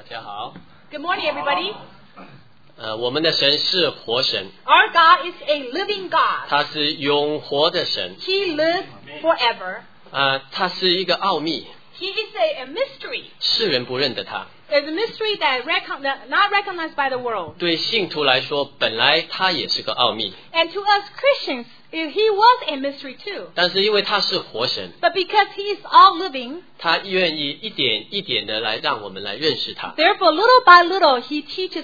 家好。 Good morning, everybody. 我们的神是活神， Our God is a living God. 他是永活的神， He lives forever. 他是一个奥秘， He is a mystery. 世人不认得他。 There's a mystery that not recognized by the world. 对信徒来说，本来他也是个奥秘， And to us Christians, he was a mystery too. 但是因为他是活神， But because he is all living, 他愿意一点一点的来让我们来认识他。 therefore little by little he teaches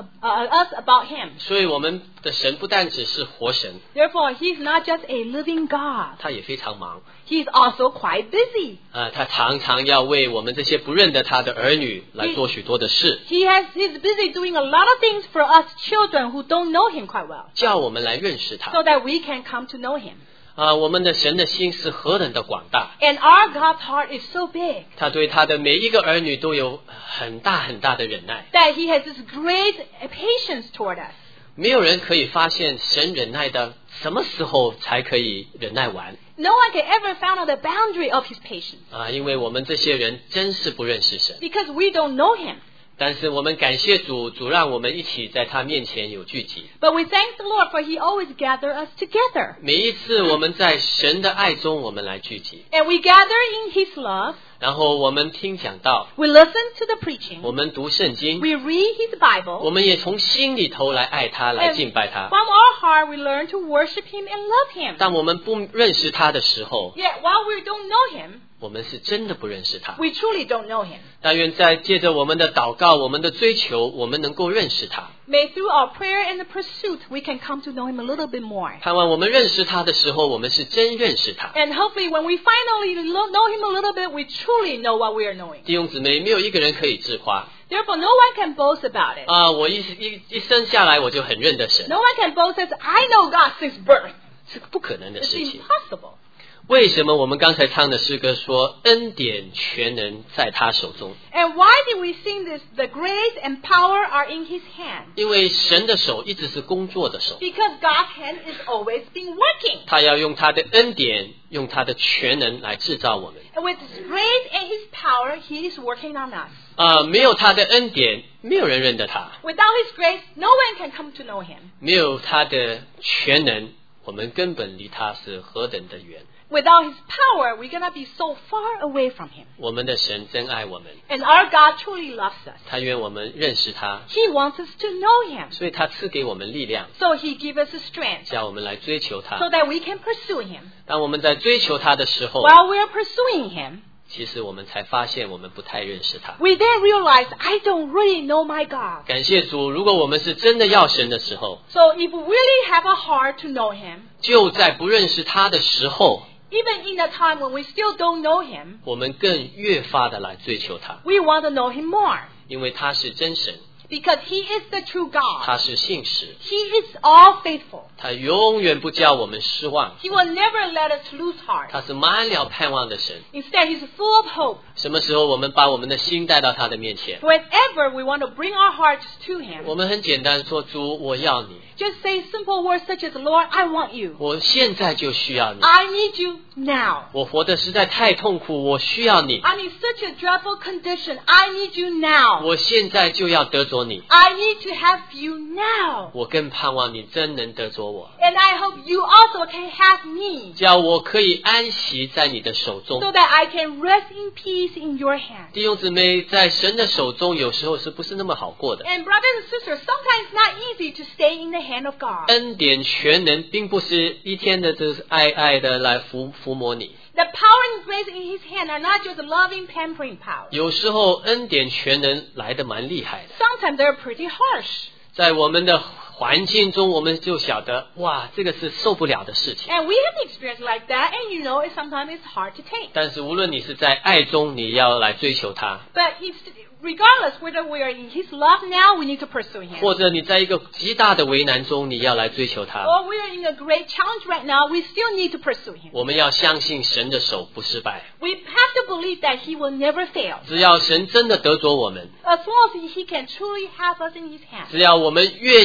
us about him. 所以我们的神不但只是活神， Therefore he is not just a living God. 他也非常忙。 He is also quite busy. 他常常要为我们这些不认得他的儿女来做许多的事， He's busy doing a lot of things for us children who don't know him quite well, 叫我们来认识他。 so that we can come to know him. 我们的神的心是何等的广大， And our God's heart is so big 他对他的每一个儿女都有很大很大的忍耐。 that he has this great patience toward us. 没有人可以发现神忍耐的什么时候才可以忍耐完 No one can ever find out the boundary of his patience 因为我们这些人真是不认识神。 because we don't know him. 但是我们感谢主，主让我们一起在他面前有聚集。 But we thank the Lord for he always gathers us together. 每一次我们在神的爱中，我们来聚集， And we gather in his love. 然后我们听讲道， We listen to the preaching. 我们读圣经， We read his Bible. 我们也从心里头来爱他，来敬拜他。 From our heart we learn to worship him and love him. 当我们不认识他的时候， Yet while we don't know him, 我们是真的不认识他。 we truly don't know him. 但愿在借着我们的祷告，我们的追求，我们能够认识他。 May through our prayer and the pursuit we can come to know him a little bit more. 盼望我们认识他的时候，我们是真认识他。 And hopefully when we finally know him a little bit, we truly know what we are knowing. 弟兄姊妹，没有一个人可以自夸 Therefore, no one can boast about it. 我一生下来我就很认得神， No one can boast that I know God since birth. 是个不可能的 It's 事情。 impossible. 为什么我们刚才唱的诗歌说恩典全能在他手中？ And why did we sing this? The grace and power are in his hand. 因为神的手一直是工作的手， Because God's hand is always been working. 他要用他的恩典，用他的全能来制造我们。 And with his grace and his power, he is working on us. 没有他的恩典，没有人认得他； Without his grace, no one can come to know him. 没有他的全能，我们根本离他是何等的远。 Without his power, we're going to be so far away from him. 我们的神真爱我们， And our God truly loves us. 他愿我们认识他， He wants us to know him. 所以他赐给我们力量， So he gives us the strength 叫我们来追求他 so。that we can pursue him. 当我们在追求他的时候， While we are pursuing him, 其实我们才发现我们不太认识他。 we then realize, I don't really know my God. 感谢主，如果我们是真的要神的时候， So if we really have a heart to know him, 就在不认识他的时候， even in a time when we still don't know him, 我们更越发的来追求他， we want to know him more. 因为他是真神， Because he is the true God. 他是信实， He is all faithful. 他永远不叫我们失望， He will never let us lose heart. 他是满了盼望的神。 Instead, he's full of hope. 什么时候我们把我们的心带到他的面前， Whenever we want to bring our hearts to him, 我们很简单说，主，我要你， just say simple words such as, Lord, I want you. 我现在就需要你， I need you now. 我活得实在太痛苦，我需要你， I'm in such a dreadful condition. I need you now. 我现在就要得着你， I need to have you now. 我更盼望你真能得着我， And I hope you also can have me 叫我可以安息在你的手中。 so that I can rest in peace in your hand. 弟兄姊妹，在神的手中，有时候是不是那么好过的？ And brothers and sisters, sometimes it's not easy to stay in the hand of God. 恩典全能，并不是一天的就是爱的来抚摸你， The power and grace in his hand are not just loving, pampering power. 有时候恩典全能来得蛮厉害的。 Sometimes they're pretty harsh. 在我们的环境中，我们就晓得，哇，这个是受不了的事情。 And we have experience like that, and you know, sometimes it's hard to take. 但是无论你是在爱中，你要来追求他， But regardless whether we are in his love now, we need to pursue him. 或者你在一个极大的为难中，你要来追求他。 Or we are in a great challenge right now, we still need to pursue him. 我们要相信神的手不失败， We have to believe that he will never fail. 只要神真的得着我们， As long as he can truly have us in his hands. 只要我们愿意把自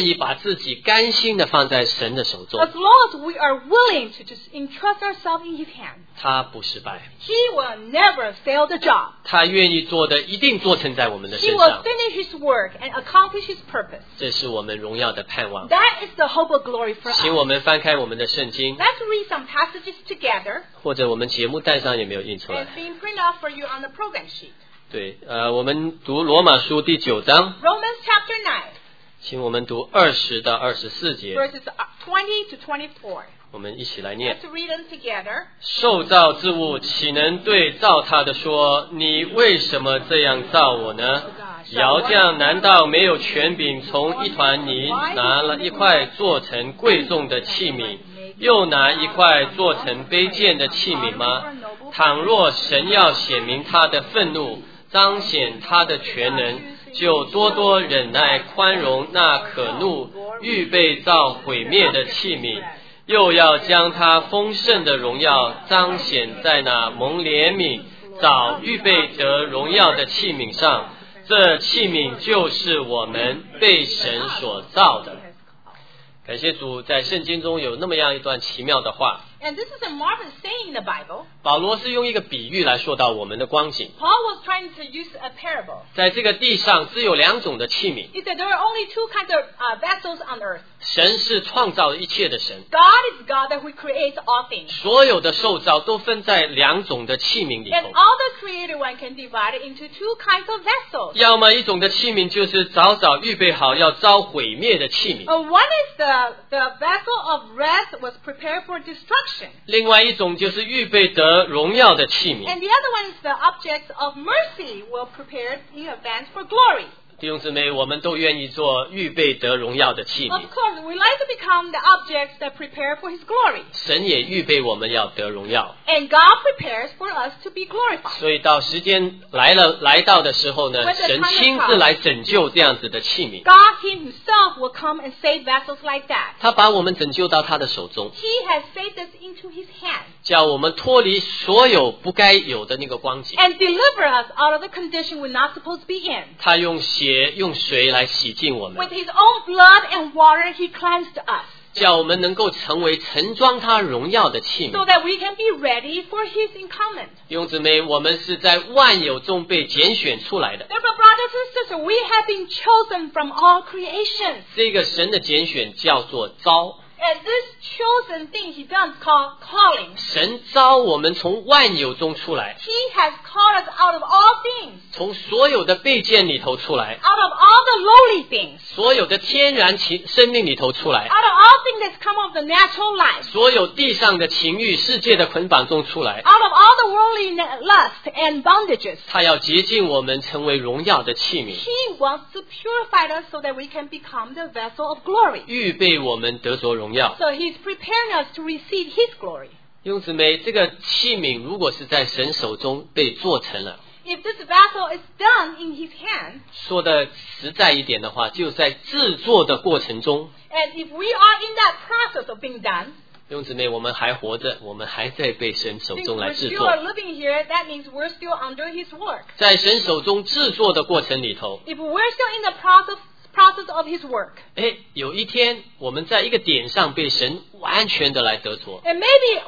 自己甘心的放在神的手中， As long as we are willing to just entrust ourselves in His hand, 他不失败， He will never fail the job. 他愿意做的一定做成在我们的 He 身 will 上， finish His work and accomplish His purpose. 这是我们荣耀的盼望。 That is the hope of glory for 请我 us. 们翻开我们的圣经， Let's read some passages together. 或者我们节目单上也没有印出 It's 来。 being printed out for you on the program sheet. 对，我们读罗马书第9章， Romans chapter 9, 请我们读20到24节， verses 20 to 24. 我们一起来念。 Let's read them together. 受造之物岂能对造他的说，你为什么这样造我呢？窑匠难道没有权柄从一团泥拿了一块做成贵重的器皿，又拿一块做成卑贱的器皿吗？倘若神要显明他的愤怒，彰显他的全能，就多多忍耐宽容那可怒预备造毁灭的器皿，又要将他丰盛的荣耀彰显在那蒙怜悯早预备得荣耀的器皿上，这器皿就是我们被神所造的。感谢主，在圣经中有那么样一段奇妙的话， And this is a marvelous saying in the Bible. 保罗是用一个比喻来说到我们的光景。 Paul was trying to use a parable. 在这个地上只有2种的器皿， He said there are only two kinds of vessels on earth. 神是创造一切的神， God is God that who creates all things. 所有的受造都分在2种的器皿里 And 头。 all the created one can divide it into two kinds of vessels. 要么一种的器皿就是早早预备好要遭毁灭的器皿， One is the vessel of wrath was prepared for destruction. 另外一种就是预备得荣耀的器皿。 And the other one is the objects of mercy were prepared in advance for glory. 弟兄姊妹，我们都愿意做预备得荣耀的器 Of 皿， course, we like to become the objects that prepare for His glory. 神也预备我们要得荣耀。 And God prepares for us to be glorified. 所以到时间来到的时候呢，神亲自来拯救这样子的器皿， God Himself will come and save vessels like that. 他把我们拯救到他的手中， He has saved us into His hand 叫我们脱离所有不该有的那个光景。 and deliver us out of the condition we're not supposed to be in. 他用血用水来洗净我们， With His own blood and water, He cleansed us 叫我们能够成为盛装他荣耀的器 so 皿。 that we can be ready for His incumbent. 弟兄姊妹，我们是在万有中被拣选出来的， Therefore, brothers and sisters, we have been chosen from all creation. 这个神的拣选叫做招。 And this chosen thing He does call calling. 神招我们从万有中出来， He has called us out of all things, 从所有的卑贱里头出来， out of all the lowly things, 所有的天然生命里头出来， out of all things that's come of the natural life, 所有地上的情欲、世界的捆绑中出来。 out of all the worldly lust and bondages. 他要洁净我们，成为荣耀的器皿， He wants to purify us so that we can become the vessel of glory. 预备我们得着荣耀。 So He's preparing us to receive His glory. 弟兄姊妹，这个器皿如果是在神手中被做成了， If this vessel is done in His hand, 说的实在一点的话，就在制作的过程中， and if we are in that process of being done, 弟兄姊妹，我们还活着，我们还在被神手 since 中来 we're 制 still 作。 living here, that means we're still under His work. 在神手中制作的过程里头， If we're still in the process of His work, 有一天我们在一个点上被神完全的来得着， and maybe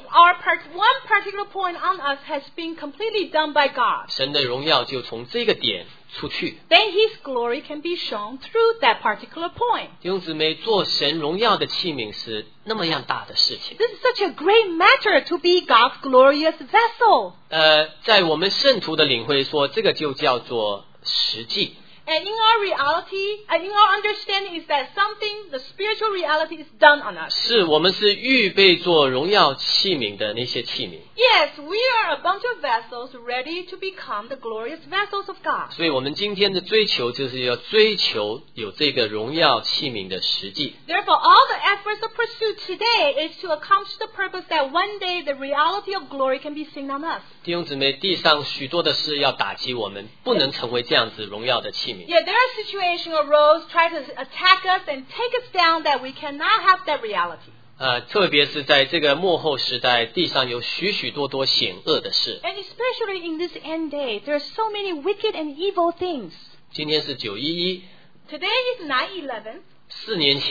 one particular point on us has been completely done by God, 神的荣耀就从这个点出去。 then His glory can be shown through that particular point. 弟兄姊妹，做神荣耀的器皿是那么样大的事情。 This is such a great matter to be God's glorious vessel. 在我们圣徒的领会说，这个就叫做实际。 And in our reality, in our understanding is that something, the spiritual reality is done on us. 是我们是预备做荣耀器皿的那些器皿， Yes, we are a bunch of vessels ready to become the glorious vessels of God. 所以我们今天的追求就是要追求有这个荣耀器皿的实际。 Therefore, all the efforts of pursuit today is to accomplish the purpose that one day the reality of glory can be seen on us. 弟兄姊妹，地上许多的事要打击我们，不能成为这样子荣耀的器皿。 Yet there are situations arose, try to attack us and take us down that we cannot have that reality. 特别是在这个末后时代，地上有许许多多险恶的事。 And especially in this end day, there are so many wicked and evil things. 今天是911， Today is 9/11. 4年前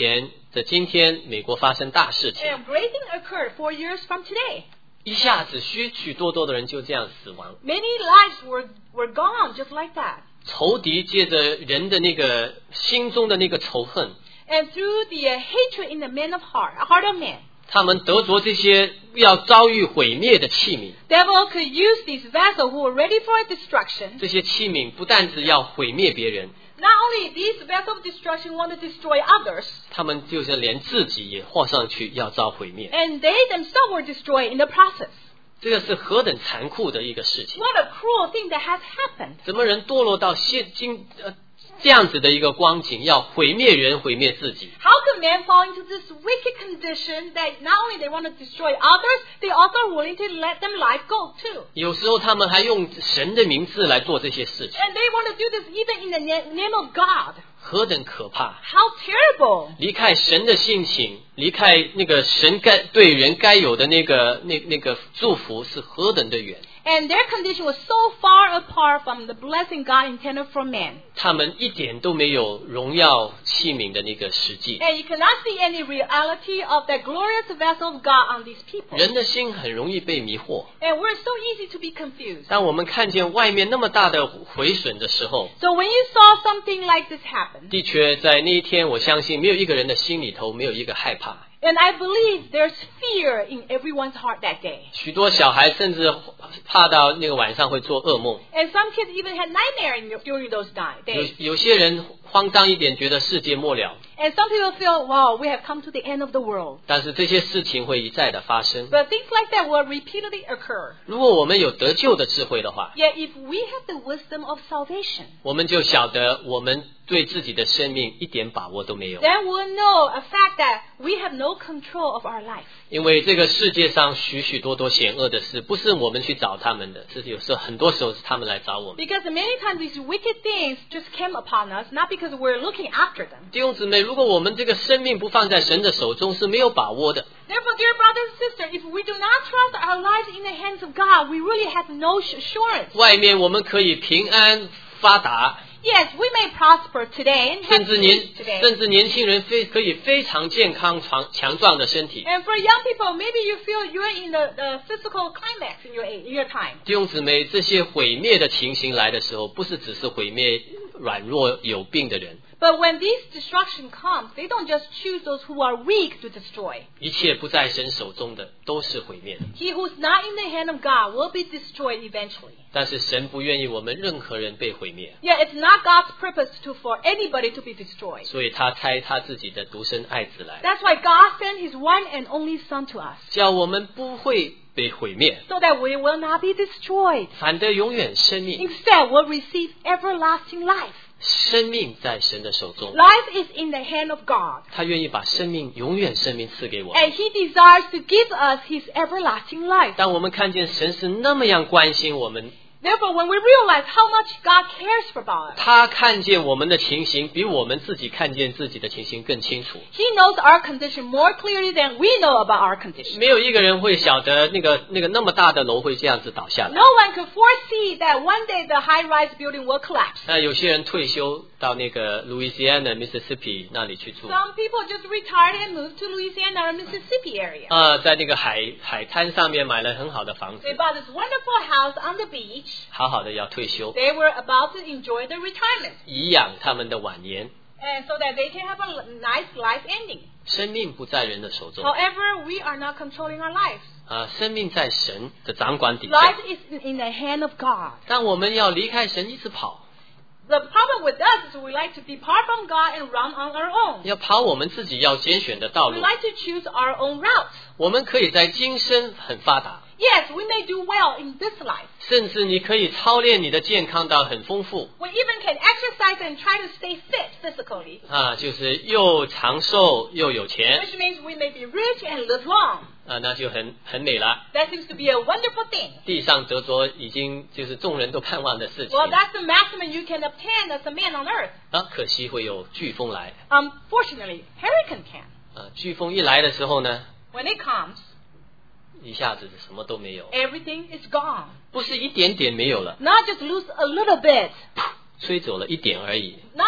在今天美国发生大事情， And great thing occurred 4 years from today. 一下子许许多多的人就这样死亡， Many lives were gone just like that. 仇敌借着人的那个心中的那个仇恨， And through the hatred in the heart of man, 他们得着这些要遭遇毁灭的器皿， devil could use these vessels who were ready for destruction. 这些器皿不但只要毁灭别人， Not only these vessels of destruction want to destroy others, 他们就是连自己也画上去要遭毁灭。 and they themselves were destroyed in the process. 这个是何等残酷的一个事情！ What a cruel thing that has happened. 怎么人堕落到这样子的一个光景，要毁灭人，毁灭自己？ How could man fall into this wicked condition that not only they want to destroy others, they also are willing to let them life go too? 有时候他们还用神的名字来做这些事情， And they want to do this even in the name of God. 何等可怕！ How terrible. 离开神的性情，离开那个神对人该有的那个祝福，是何等的远！ And their condition was so far apart from the blessing God intended for man. 他们一点都没有荣耀器皿的那个实际。 And you cannot see any reality of the glorious vessel of God on these people. 人的心很容易被迷惑。 And we're so easy to be confused. 当我们看见外面那么大的毁损的时候， So when you saw something like this happen, 的确在那一天，我相信没有一个人的心里头没有一个害怕。 and I believe there's fear in everyone's heart that day. 许多小孩甚至怕到那个晚上会做噩梦。 And some kids even had nightmares during those days. 有些人慌张一点，觉得世界末了。 And some people feel, wow, we have come to the end of the world. 但是这些事情会一再的发生。 But things like that will repeatedly occur. 如果我们有得救的智慧的话， Yet if we have the wisdom of salvation, 我们就晓得我们对自己的生命一点把握都没有。 then we'll know a fact that we have no control of our life. 因为这个世界上许许多多险恶的事，不是我们去找他们的，是有时候很多时候是他们来找我们。 Because many times these wicked things just came upon us, not because we're looking after them. 弟兄姊妹，如果我们这个生命不放在神的手中，是没有把握的。 Therefore, dear brothers and sisters, if we do not trust our lives in the hands of God, we really have no assurance. 外面我们可以平安发达， Yes, we may prosper today and 甚 have 至 peace today. 甚至年轻人可以非常健康强壮的身体。 And for young people, maybe you feel you're in the physical climax in your time. 弟兄姊妹，这些毁灭的情形来的时候，不是只是毁灭软弱有病的人， But when this destruction comes, they don't just choose those who are weak to destroy. 一切不在神手中的都是毁灭的。 He who's not in the hand of God will be destroyed eventually. 但是神不愿意我们任何人被毁灭， Yet it's not God's purpose for anybody to be destroyed. 所以他差他自己的独生爱子来， That's why God sent His one and only Son to us, 叫我们不会被毁灭， so that we will not be destroyed. 反得永远生命。 Instead, we'll receive everlasting life. 生命在神的手中， Life is in the hand of God, 他愿意把生命永远生命赐给我。 and He desires to give us His everlasting life. 当我们看见神是那么样关心我们， Therefore, when we realize how much God cares about us, 他看见我们的情形比我们自己看见自己的情形更清楚。 He knows our condition more clearly than we know about our condition. 没有一个人会晓得那么大的楼会这样子倒下来。 No one could foresee that one day the high-rise building will collapse. 那有些人退休到那个 Louisiana、Mississippi 那里去住， Some people just retired and moved to Louisiana or Mississippi area. 在那个海滩上面买了很好的房子 They，bought this wonderful house on the beach. 好好的要退休， They were about to enjoy their retirement, 颐养他们的晚年。 and so that they can have a nice life ending. 生命不在人的手中， However, we are not controlling our lives. 生命在神的掌管底下。 Life is in the hand of God. 但我们要离开神一直跑， The problem with us is we like to depart from God and run on our own. 要跑我们自己要拣选的道 We 路。 like to choose our own route. 我们可以在今生很发达， Yes, we may do well in this life. 甚至你可以操练你的健康到很丰富 We even can exercise and try to stay fit physically, 就是又长寿又有钱 which means we may be rich and live long. 那就很美了。 That seems to be a wonderful thing. 地上得着已经就是众人都盼望的事情 Well, that's the maximum you can obtain as a man on earth. 可惜会有飓风来 Fortunately, hurricane can. 飓风一来的时候呢， When it comes, 一下子什么都没有， everything is gone. 不是一点点没有了， Not just lose a little bit, 吹走了一点而已， not just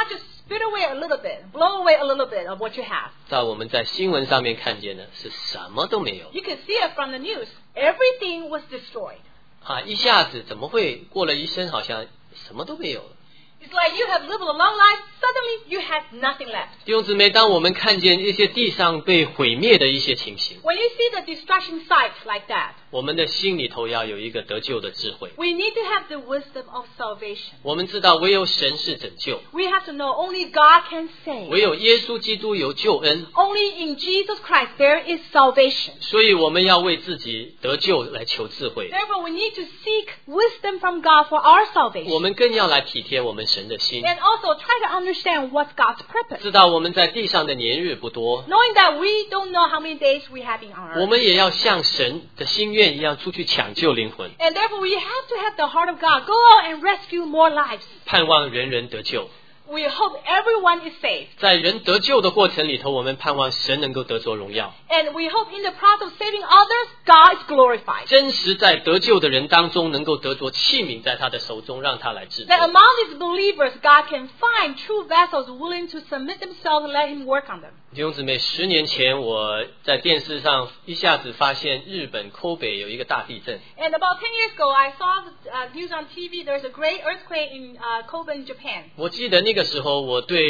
spit away a little bit, blow away a little bit of what you have. 在我们在新闻上面看见的是什么都没有 You can see it from the news. Everything was destroyed. 啊！一下子怎么会过了一生，好像什么都没有了？ It's like you have lived a long life, suddenly you have nothing left. 弟兄姊妹，当我们看见一些地上被毁灭的一些情形， When you see the destruction sites like that, 我们的心里头要有一个得救的智慧。 we need to have the wisdom of salvation. 我们知道，唯有神是拯救， We have to know only God can save. 唯有耶稣基督有救恩， Only in Jesus Christ there is salvation. 所以我们要为自己得救来求智慧。 Therefore, we need to seek wisdom from God for our 我 salvation. 们更要来体贴我们神的心， And also try to understand what's God's purpose. 知道我们在地上的年日不多， Knowing that we don't know how many days we have in on 我 earth. 们也要像神的心愿一样出去抢救灵魂， And therefore, we have to have the heart of God. Go out and rescue more lives. 盼望人人得救。 We hope everyone is saved. 在人得救的过程里头，我们盼望神能够得着荣耀。 And we hope in the process of saving others, God is glorified. 真实在得救的人当中，能够得着器皿在他的手中，让他来制作 That。among these believers, God can find true vessels willing to submit themselves and let Him work on them. 弟兄姊妹，10年前我在电视上一下子发现日本Kobe有一个大地震， And about 10 years ago, I saw the news on TV. There's a great earthquake in Kobe, Japan. 我记得那个时候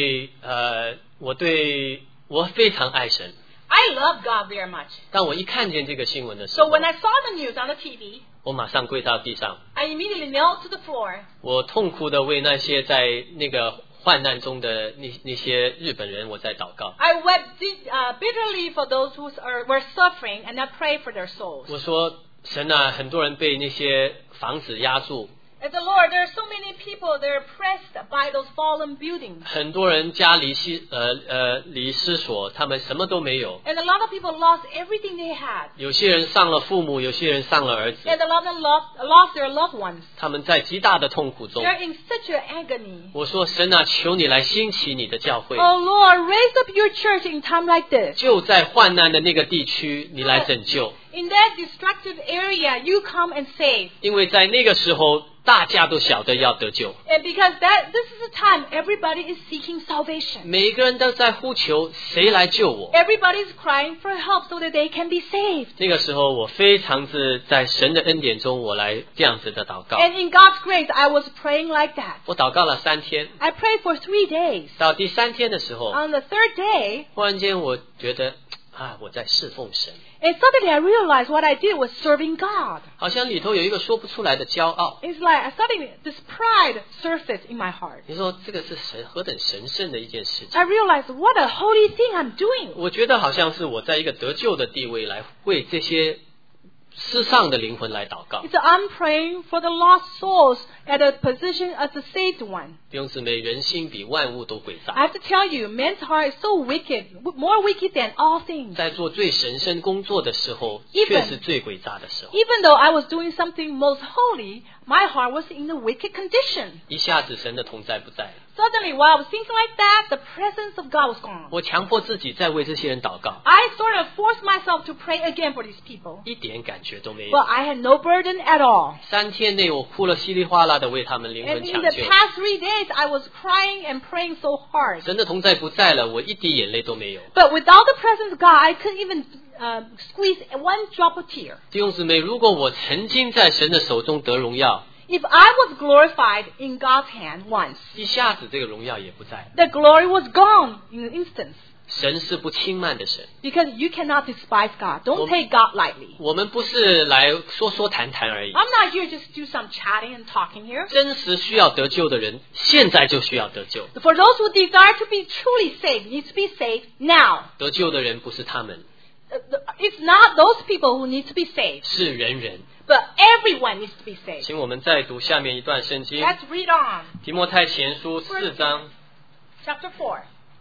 我非常爱神， I love God very much. 当我一看见这个新闻的时 So 候， when I saw the news on the TV, 我马上跪到地上， I immediately knelt to the floor. 我痛苦的为那些在那个患难中的那些日本人，我在祷告。 I wept bitterly for those who were suffering, and I prayed for their souls. 我说神啊，很多人被那些房子压住， As the Lord, there are so many people, they're oppressed by those fallen buildings. 很多人家离失所，他们什么都没有。 And a lot of people lost everything they had. 有些人丧了父母，有些人丧了儿子， And a lot of them lost their loved ones. 他们在极大的痛苦中。 They're in such an agony. 我说神啊，求你来兴起你的教会， Oh Lord, raise up your church in time like this. 就在患难的那个地区，你来拯救， In that destructive area, you come and save. 因为在那个时候大家都晓得要得救， And because this is the time everybody is seeking salvation. 每一个人都在呼求谁来救我。 Everybody is crying for help so that they can be saved. 那个时候我非常之在神的恩典中，我来这样子的祷告。 And in God's grace, I was praying like that. 我祷告了3天， I prayed for 3 days. 到第3天的时候， On the 3rd day, 忽然间我觉得我在侍奉神， and suddenly I realized what I did was serving God. 好像里头有一个说不出来的骄傲。 It's like suddenly this pride surfaced in my heart. 你说这个是何等神圣的一件事情？ I realized what a holy thing I'm doing. 我觉得好像是我在一个得救的地位来为这些世上的灵魂来祷告。 It's I'm praying for the lost souls at a position as the saved one. 弟兄姊妹，人心比万物都诡 I 诈， have to tell you, man's heart is so wicked, more wicked than all things. 在做最神圣工作的时候， Even- 却是最诡诈的时候。 Even though I was doing something most holy, my heart was in a wicked condition. 一下子神的同在不在了， Suddenly, while I was thinking like that, the presence of God was gone. 我强迫自己再为这些人祷告， I sort of forced myself to pray again for these people. 一点感觉都没 But 有。 I had no burden at all. 3天内我哭了稀里哗啦的为他们灵 And 魂 in 抢 the 救。 past 3 days, I was crying and praying so hard. 神的同在不在了，我一滴眼泪都没有。 But without the presence of God, I couldn't even squeeze one drop of tear. 弟兄姊妹，如果我曾经在神的手中得荣耀， If I was glorified in God's hand once, 一下子这个荣耀也不在了。 the glory was gone in an instant. 神是不轻慢的神， Because you cannot despise God. Don't Well- take God lightly. 我们不是来说谈谈而已。 I'm not here just to do some chatting and talking here. 真实需要得救的人，现在就需要得救。 For those who desire to be truly saved, need to be saved now. 得救的人不是他们， It's not those people who need to be saved, 是人人。 but everyone needs to be saved. 请我们再读下面一段圣经， Let's read on. 提摩太前书4章 Chapter 4.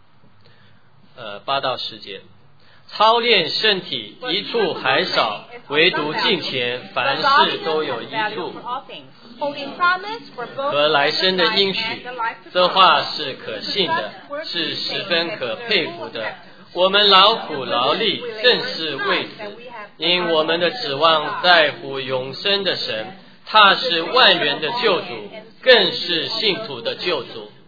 8到10节。操练身体一处还少，唯独敬虔，凡事都有益处。 Holding promise for both 和来生的应 the 许 life and the life， to 这 come. 话是可信的，是十分可佩服的。我们劳苦劳力，正是为此，因我们的指望在乎永生的神，他是万人的救主，更是信徒的救主。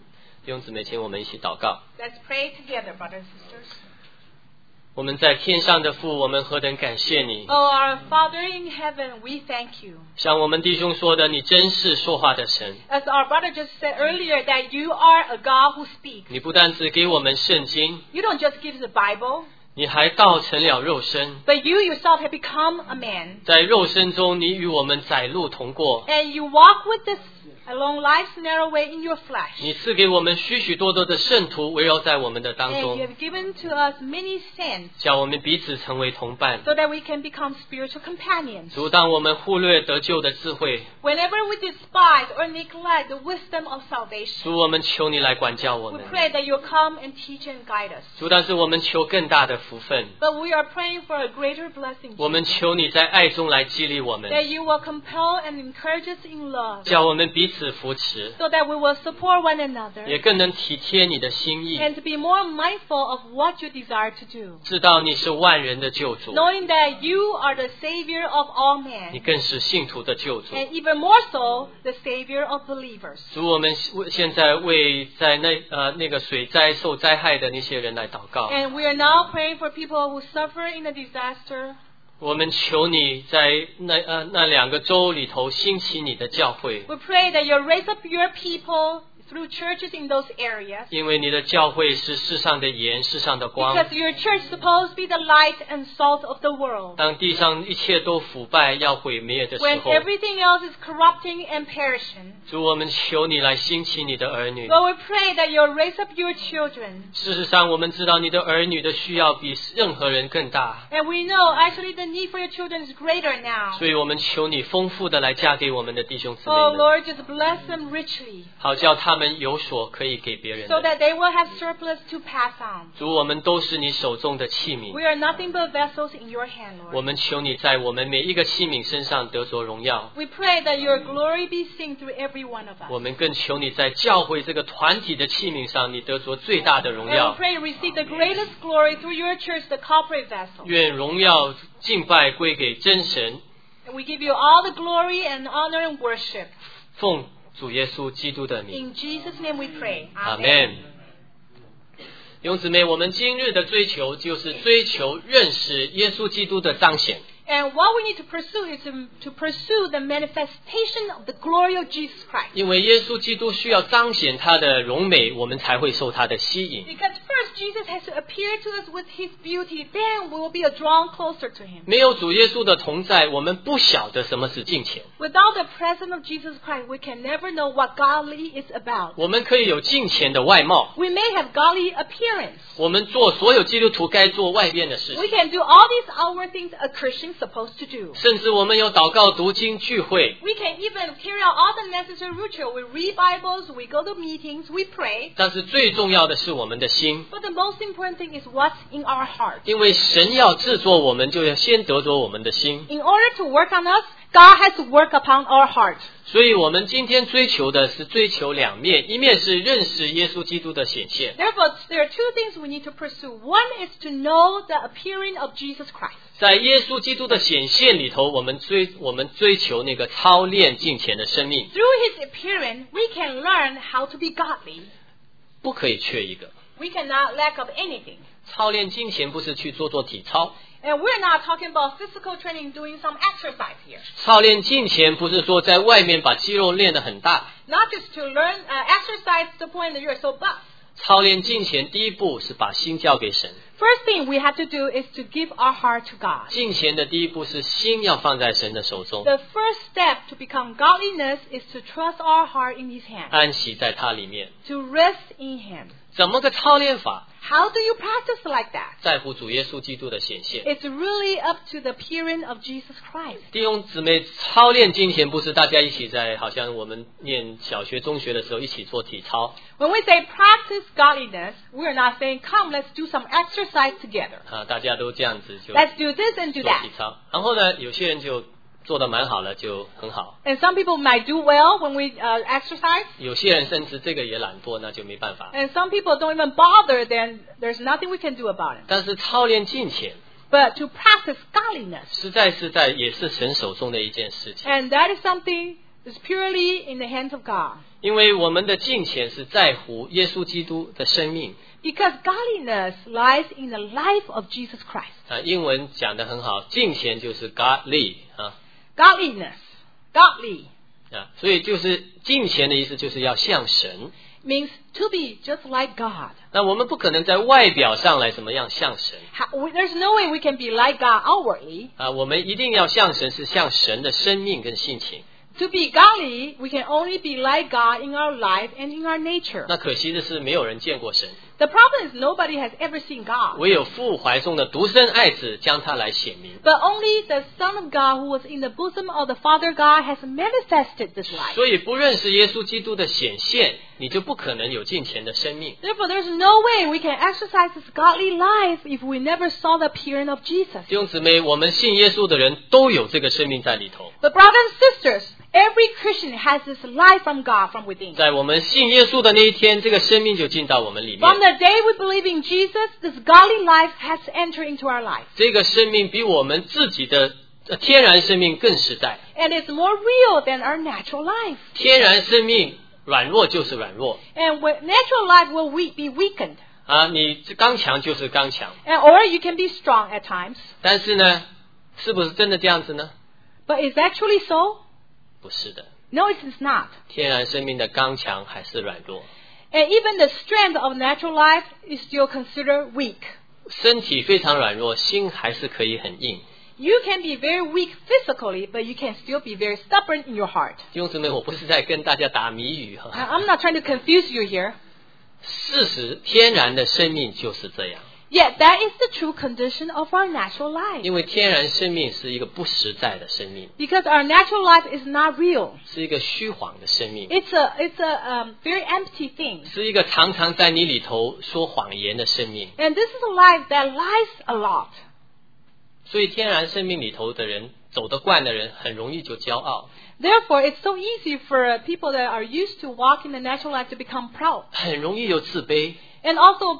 弟兄姊妹，请我们一起祷告。 Let's pray together, brothers and sisters. 我们在天上的父，我们何等感谢你！ Oh, our Father in heaven, we thank you. 像我们弟兄说的，你真是说话的神。 As our brother just said earlier, that you are a God who speaks. 你不但只给我们圣经， You don't just give us the Bible, 你还道成了肉身。 but you yourself have become a man. 在肉身中，你与我们载路同过， And you walk with us along life's narrow way in your flesh. 你赐给我们许许多多的圣徒围绕在我们的当 And you 中， have given to us many saints 叫我们彼此成为同伴。 so that we can become spiritual companions. 主，当我们忽略得救的智慧， Whenever we despise or neglect the wisdom of salvation, 主，我们求你来管教我 we 们。 pray that you'll come and teach and guide us. 主，但是我们求更大的福分， But we are praying for a greater blessing, 我们求你在爱中来激励我们， that you will compel and encourage us in love, 叫我们彼此扶持， so that we will support one another 也更能体贴你的心意， and to be more mindful of what you desire to do, 知道你是万人的救主， knowing that you are the Savior of all 你 men, 更是信徒的救主。 and even more so, the Savior of believers. 主，我们现在为在那个水灾受灾害的那些人来祷告， And we are now praying for people who suffer in a disaster. 我们求你在那2个州里头兴起你的教会， We pray that you'll raise up your people through churches in those areas, 因为你的教会是世上的盐，世上的光。 because your church is supposed to be the light and salt of the world. 当地上一切都腐败要毁灭的时 When 候， everything else is corrupting and perishing, 主，我们求你来兴起你的儿女。 Lord, we pray that you'll raise up your children. 事实上，我们知道你的儿女的需要比任何人更大， And we know actually the need for your children is greater now. 所以我们求你丰富的来嫁给我们的弟兄姊妹 Oh 们， Lord, just bless them richly, 好叫他们有所可以给别人 so 的。 that they will have surplus to pass on. 主，我们都是你手中的器皿， We are nothing but vessels in your hand, 我 Lord. 们求你在我们每一个器皿身上得着荣耀。 We pray that your glory be seen through every one of us. 我们更求你在教会这个团体的器皿上，你得着最大的荣 And 耀 we。pray receive the greatest glory through your church, the corporate vessel. 愿荣耀敬拜归给真神， And we give you all the glory and honor and worship. 奉主耶稣基督的名， In Jesus' name we pray. 阿门。弟兄姊妹，我们今日的追求就是追求认识耶稣基督的彰显。 And what we need to pursue is to pursue the manifestation of the glory of Jesus Christ. 因为耶稣基督需要彰显他的荣美，我们才会受他的吸引。 Because first Jesus has to appear to us with his beauty, then we will be drawn closer to him. 没有主耶稣的同在，我们不晓得什么是敬虔。 Without the presence of Jesus Christ, we can never know what godly is about. 我们可以有敬虔的外貌， We may have godly appearance. 我们做所有基督徒该做外边的事 We 情， can do all these outward things a Christian is supposed to do. 甚至我们有祷告、读经、聚会。 We can even carry out all the necessary ritual. We read Bibles, we go to meetings, we pray. 但是最重要的是我们的心， But the most important thing is what's in our heart. 因为神要制作我们，就要先得着我们的心。 In order to work on us, God has to work upon our heart. 所以我们今天追求的是追求两面，一面是认识耶稣基督的显现， Therefore, there are two things we need to pursue. One is to know the appearing of Jesus Christ. 在耶稣基督的显现里头，我们追求那个操练敬虔的生命， Through his appearing, we can learn how to be godly. 不可以缺一个。 We cannot lack of anything. 操练敬虔不是去做体操， And we're not talking about physical training, doing some exercise here. 操练敬虔不是说在外面把肌肉练得很大， Not just to learn exercise to the point that you're so buff. 操练敬虔第一步是把心交给神， First thing we have to do is to give our heart to God. 敬虔的第一步是心要放在神的手中， The first step to become godliness is to trust our heart in his hand, 安息在他里面。 to rest in him. 怎么个操练法？ How do you practice like that? 在乎主耶稣基督的显现。 It's really up to the appearing of Jesus Christ. 弟兄姊妹，操练敬虔不是大家一起在，好像我们念小学、中学的时候一起做体操 When we say practice godliness, we're not saying, come, let's do some exercise together. 啊，大家都这样子就 Let's do this and do 做 that. 体操。然后呢，有些人就做得蛮好了，就很好； And some people might do well when we exercise. 有些人甚至这个也懒惰，那就没办法。 And some people don't even bother, then there's nothing we can do about it. 但是操练敬虔， But to practice godliness, 实在也是神手中的一件事情。 and that is something is purely in the hands of God. 因为我们的敬虔是在乎耶稣基督的生命。 Because godliness lies in the life of Jesus Christ. 英文讲得很好，敬虔就是 godly 啊。 Godliness, godly, 所以就是敬虔的意思就是要像神。 means to be just like God. 那我们不可能在外表上来怎么样像神 There's no way we can be like God outwardly. 我们一定要像神，是像神的生命跟性情。 To be godly, we can only be like God in our life and in our nature. 那可惜的是，没有人见过神， The problem is nobody has ever seen God. 唯有父怀中的独生爱子将他来显明。 But only the Son of God who was in the bosom of the Father God has manifested this life. 所以不认识耶稣基督的显现，你就不可能有敬虔的生命。 Therefore, there's no way we can exercise this godly life if we never saw the appearance of Jesus. 弟兄姊妹，我们信耶稣的人都有这个生命在里头。 But brothers and sisters, every Christian has this life from God from within. 在我们信耶稣的那一天，这个生命就进到我们里 From 面。 the day we believe in Jesus, this godly life has entered into our life. 这个生命比我们自己的天然生命更实在。 And it's more real than our natural life. 天然生命软弱就是软弱 And natural life will be weakened. 你刚强就是刚强。 Or you can be strong at times. 但是呢，是不是真的这样子呢？ But is actually so? 不是的， No, it is not. 天然生命的刚强还是软弱。 And even the strength of natural life is still considered weak. 身体非常软弱，心还是可以很硬。 You can be very weak physically, but you can still be very stubborn in your heart. 弟兄姊妹，我不是在跟大家打谜语 I'm not trying to confuse you here. 事实，天然的生命就是这样。 Yet that is the true condition of our natural life. 因为天然生命是一个不实在的生命， Because our natural life is not real. 是一个虚晃的生命， It's a very empty thing. 是一个常常在你里头说谎言的生命。 And this is a life that lies a lot. 所以天然生命里头的人，走得惯的人，很容易就骄傲， Therefore, it's so easy for people that are used to walk in the natural life to become proud. 很容易就自卑， And also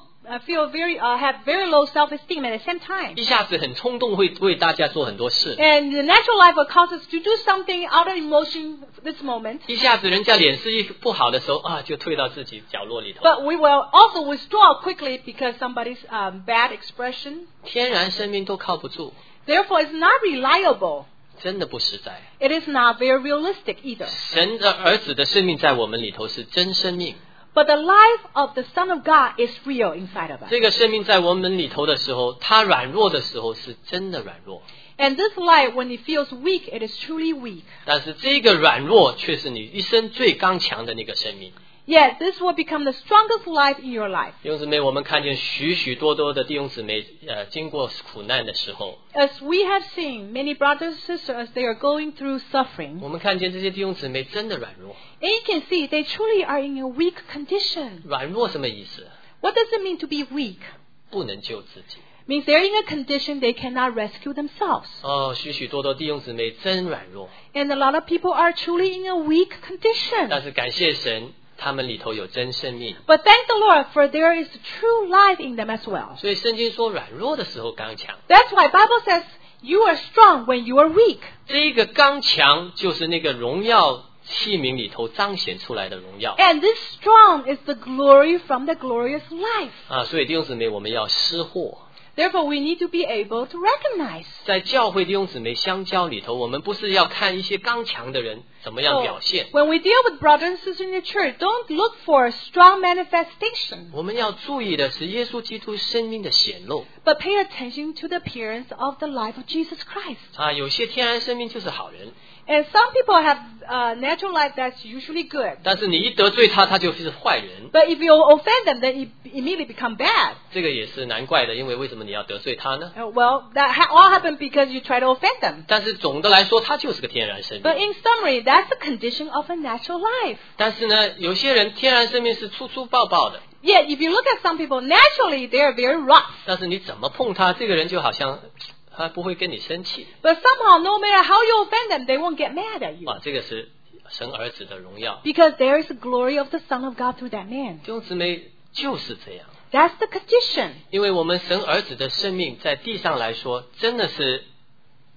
have very low self-esteem at the same time. 一下子很冲动，会为大家做很多事。 And the natural life will cause us to do something out of emotion this moment. 一下子人家脸色一不好的时候就退到自己角落里头。 But we will also withdraw quickly because somebody's bad expression. 天然生命都靠不住， Therefore, it's not reliable. 真的不实在。 It is not very realistic either. 神的儿子的生命在我们里头是真生命， But the life of the Son of God is real inside of us. 这个生命在我们里头的时候，他软弱的时候是真的软弱， And this life, when it feels weak, it is truly weak. 但是这个软弱却是你一生最刚强的那个生命。 Yet, this will become the strongest life in your life. 弟兄姊妹，我们看见许许多多的弟兄姊妹经过苦难的时候， As we have seen many brothers and sisters as they are going through suffering, 我们看见这些弟兄姊妹真的软弱。 and you can see they truly are in a weak condition. 软弱什么意思？ What does it mean to be weak? 不能救自己。 Means they're in a condition they cannot rescue themselves. 许许多多弟兄姊妹真软弱， And a lot of people are truly in a weak condition. 但是感谢神，他们里头有真生命。 But thank the Lord, for there is true life in them as well. 所以圣经说软弱的时候刚强， That's why Bible says you are strong when you are weak. 这个刚强就是那个荣耀器皿里头彰显出来的荣耀 And this strong is the glory from the glorious life. 所以弟兄姊妹，我们要识货。 Therefore, we need to be able to recognize. 在教会弟兄姊妹相交里头，我们不是要看一些刚强的人怎么样表现， When we deal with brothers and sisters in the church, don't look for a strong manifestation, 我们要注意的是耶稣基督生命的显露 but pay attention to the appearance of the life of Jesus Christ. 有些天然生命就是好人， And some people have natural life that's usually good. 但是你一得罪他，他就是坏人。 But if you offend them, then you immediately become bad. 这个也是难怪的，因为为什么你要得罪他呢？ Well, that all happened because you try to offend them. 但是总的来说，他就是个天然生 But 命。 in summary, that's the condition of a natural life. 但是呢，有些人天然生命是粗粗暴暴的， Yet, if you look at some people, naturally they are very rough. 但是你怎么碰他，这个人就好像他不会跟你生气。 But somehow, no matter how you offend them, they won't get mad at you. 这个是神儿子的荣耀。 Because there is the glory of the Son of God through that man. 弟兄姊妹就是这样， That's the condition. 因为我们神儿子的生命在地上来说，真的是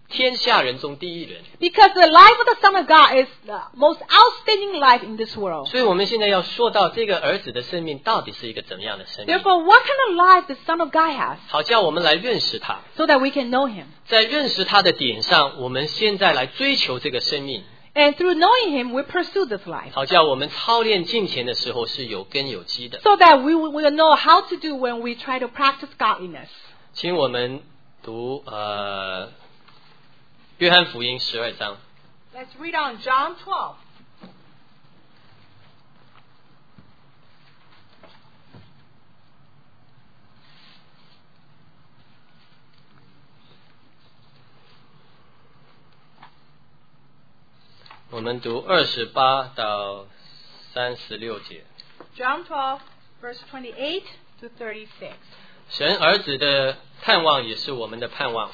天下人中第一人。 Because the life of the Son of God is the most outstanding life in this world. 所以我们现在要说到这个儿子的生命到底是一个怎么样的生命， Therefore, what kind of life the Son of God has, 好叫我们来认识他。 so that we can know Him. 在认识他的点上，我们现在来追求这个生命， And through knowing Him, we pursue this life. 好叫我们操练敬虔的时候是有根有基的。 So that we will know how to do when we try to practice godliness. 请我们读约翰福音12章。 Let's read on John 12. 我们读28到36节。 John 12, verse 28 to 36. 神儿子的盼望也是我们的盼望，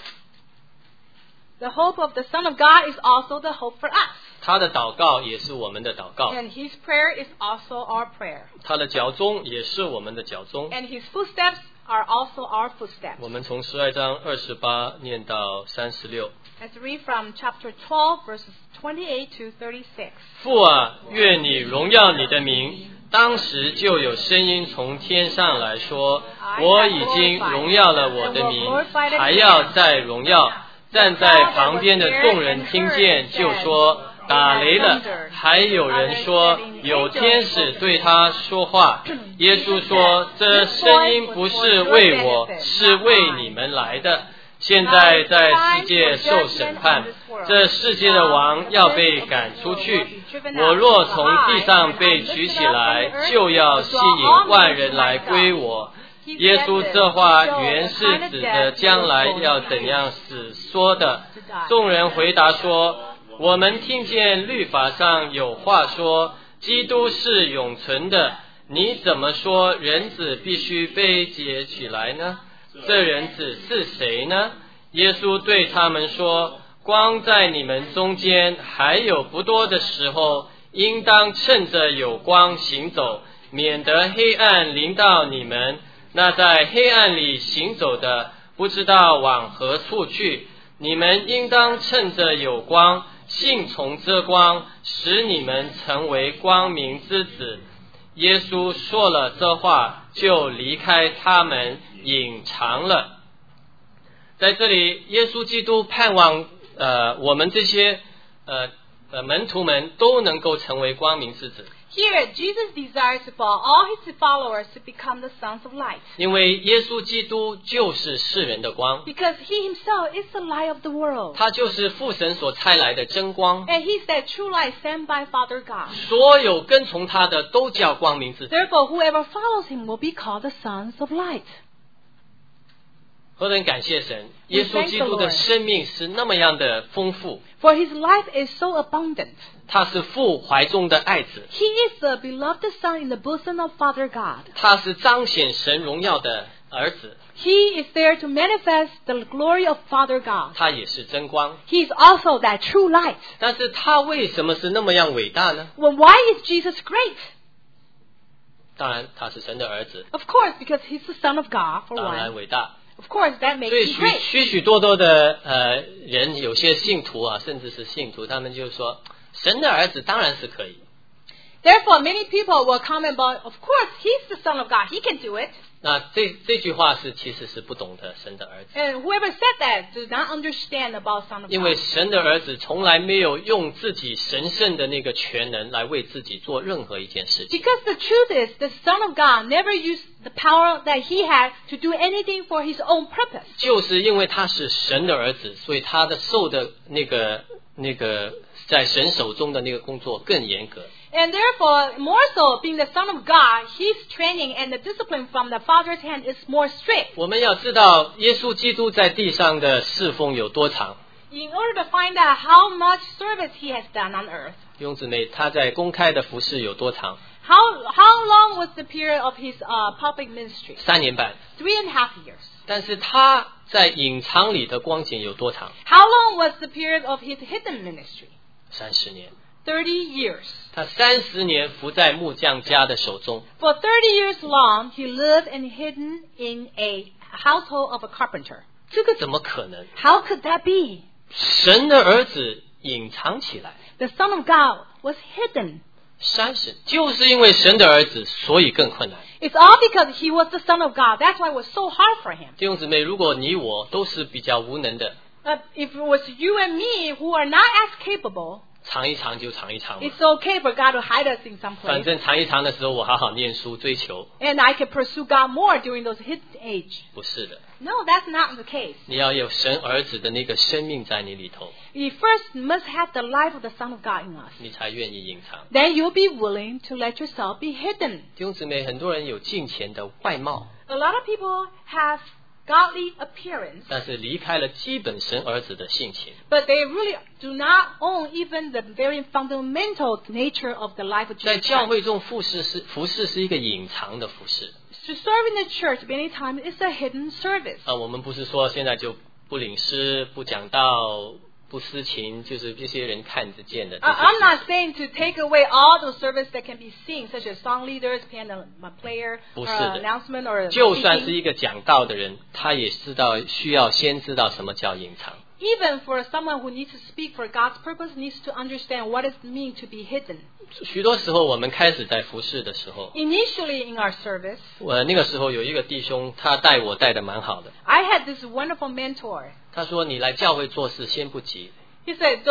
The hope of the Son of God is also the hope for us. 他的祷告也是我们的祷告， And His prayer is also our prayer. 他的脚踪也是我们的脚踪。 And His footsteps are also our footsteps. 我们从12章28念到36。 Let's read from chapter 12, verses 28 to 36. 父啊，愿你荣耀你的名。当时就有声音从天上来说，我已经荣耀了我的名，还要再荣耀。站在旁边的众人听见，就说打雷了。还有人说有天使对他说话。耶稣说，这声音不是为我，是为你们来的。现在在世界受审判，这世界的王要被赶出去。我若从地上被举起来，就要吸引万人来归我。耶稣这话原是指着将来要怎样死说的。众人回答说，我们听见律法上有话说，基督是永存的，你怎么说人子必须被解起来呢？这人子是谁呢？耶稣对他们说，光在你们中间还有不多的时候，应当趁着有光行走，免得黑暗临到你们。那在黑暗里行走的，不知道往何处去。你们应当趁着有光，信从这光，使你们成为光明之子。耶稣说了这话，就离开他们，隐藏了。在这里，耶稣基督盼望我们这些门徒们都能够成为光明之子。 Here, Jesus desires for all His followers to become the sons of light. 因为耶稣基督就是世人的光， Because He Himself is the light of the world. 他就是父神所差来的真光， And He's that true light sent by Father God. 所有跟从他的都叫光明之子。 Therefore, whoever follows Him will be called the sons of light. 何等感谢神，耶稣基督的生命是那么样的丰富， For His life is so abundant. 他是父怀中的爱子， He is the beloved Son in the bosom of Father God. 他是彰显神荣耀的儿子， He is there to manifest the glory of Father God. 他也是真光。 He is also that true light. 但是他为什么是那么样伟大呢？ Well, why is Jesus great? 当然他是神的儿子， Of course, because He's the Son of God, for 当然 one. 伟大。 Of course, that makes 所以 Him great. 许多的人，有些信徒啊，甚至是信徒，他们就说神的儿子当然是可以。 Therefore, many people will comment about, of course, He's the Son of God. He can do it. 那这句话其实是不懂得神的儿子， And whoever said that does not understand about Son of 因为 God. 神的儿子从来没有用自己神圣的那个全能来为自己做任何一件事情。 Because the truth is, the Son of God never used the power that He had to do anything for His own purpose. 就是因为他是神的儿子，所以他的受的那个在神手中的那个工作更严格。 And therefore, more so, being the Son of God, His training and the discipline from the Father's hand is more strict. 我们要知道耶稣基督在地上的侍奉有多长。 In order to find out how much service He has done on earth, 弟兄姊妹，他在公开的服事有多长 how long was the period of His public ministry? ？3年半。 3.5 years. 但是他在隐藏里的光景有多长？ How long was the period of His hidden ministry? 30年。 30 years. 他30年伏在木匠家的手中。 For 30 years long, He lived and hidden in a household of a carpenter. 这个怎么可能？ How could that be? 神的儿子隐藏起来。 The Son of God was hidden. 30就是因为神的儿子，所以更困难。 It's all because he was the Son of God. That's why it was so hard for him. 弟兄姊妹，如果你我都是比较无能的， If it was you and me who are not as capable, 尝一尝就尝一尝嘛。 it's okay for God to hide us in some 反 place. 正尝一尝的时候，我好好念书追求。 And I can pursue God more during those hidden age. 不是的， No, that's not the case. 你要有神儿子的那个生命在你里头， We first must have the life of the Son of God in us. 你才愿意隐藏。 Then you'll be willing to let yourself be hidden. 弟兄姊妹，很多人有敬虔的外貌， A lot of people have godly appearance, 但是离开了基本神儿子的性情。 but they really do not own even the very fundamental nature of the life of 在 Jesus 教 Christ. 会中服侍是一个隐藏的服侍 To serve in the church many times is a hidden service. 啊。我们不是说现在就不领诗、不讲道、不司琴，就是这些人看得见的这些 I'm 事 not 情。 saying to take away all those services that can be seen, such as song leaders, piano player, 不是的。 announcement, or 就算是 speaking. 一个讲道的人，他也需要先知道什么叫隐藏。 Even for someone who needs to speak for God's purpose, needs to understand what it means to be hidden. 许多时候我们开始在服侍的时候， Initially in our service, 我那个时候有一个弟兄，他带我带得蛮好的。 I had this wonderful mentor. 他说：“你来教会做事先不急。 He said,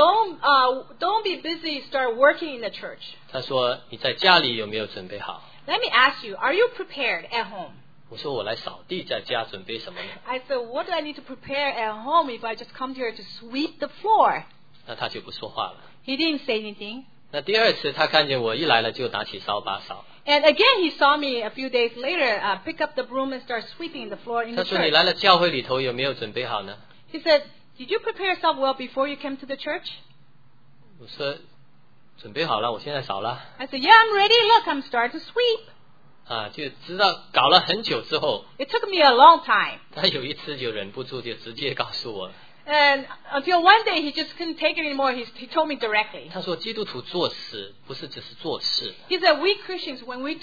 don't be busy, start working in the church. 他说你在家里有没有准备好？ Let me ask you, are you prepared at home? 我说我来扫地，在家准备什么呢？ I said, what do I need to prepare at home if I just come here to sweep the floor? 那他就不说话了。 He didn't say anything. 那第二次他看见我一来了，就拿起扫把扫。 And again, he saw me a few days later pick up the broom and start sweeping the floor in 他 the 说你 church. 来了教会里头有没有准备好呢？ He said, did you prepare yourself well before you came to the church? 我说准备好了，我现在扫了。 I said, yeah, I'm ready. Look, I'm starting to sweep. 啊，就知道搞了很久之后， It took me a long time. 他有一次就忍不住就直接告诉我， And until one day, he just couldn't take it anymore. He told me directly. 他说基督徒做事不是只是做事， He said, we Christians, when we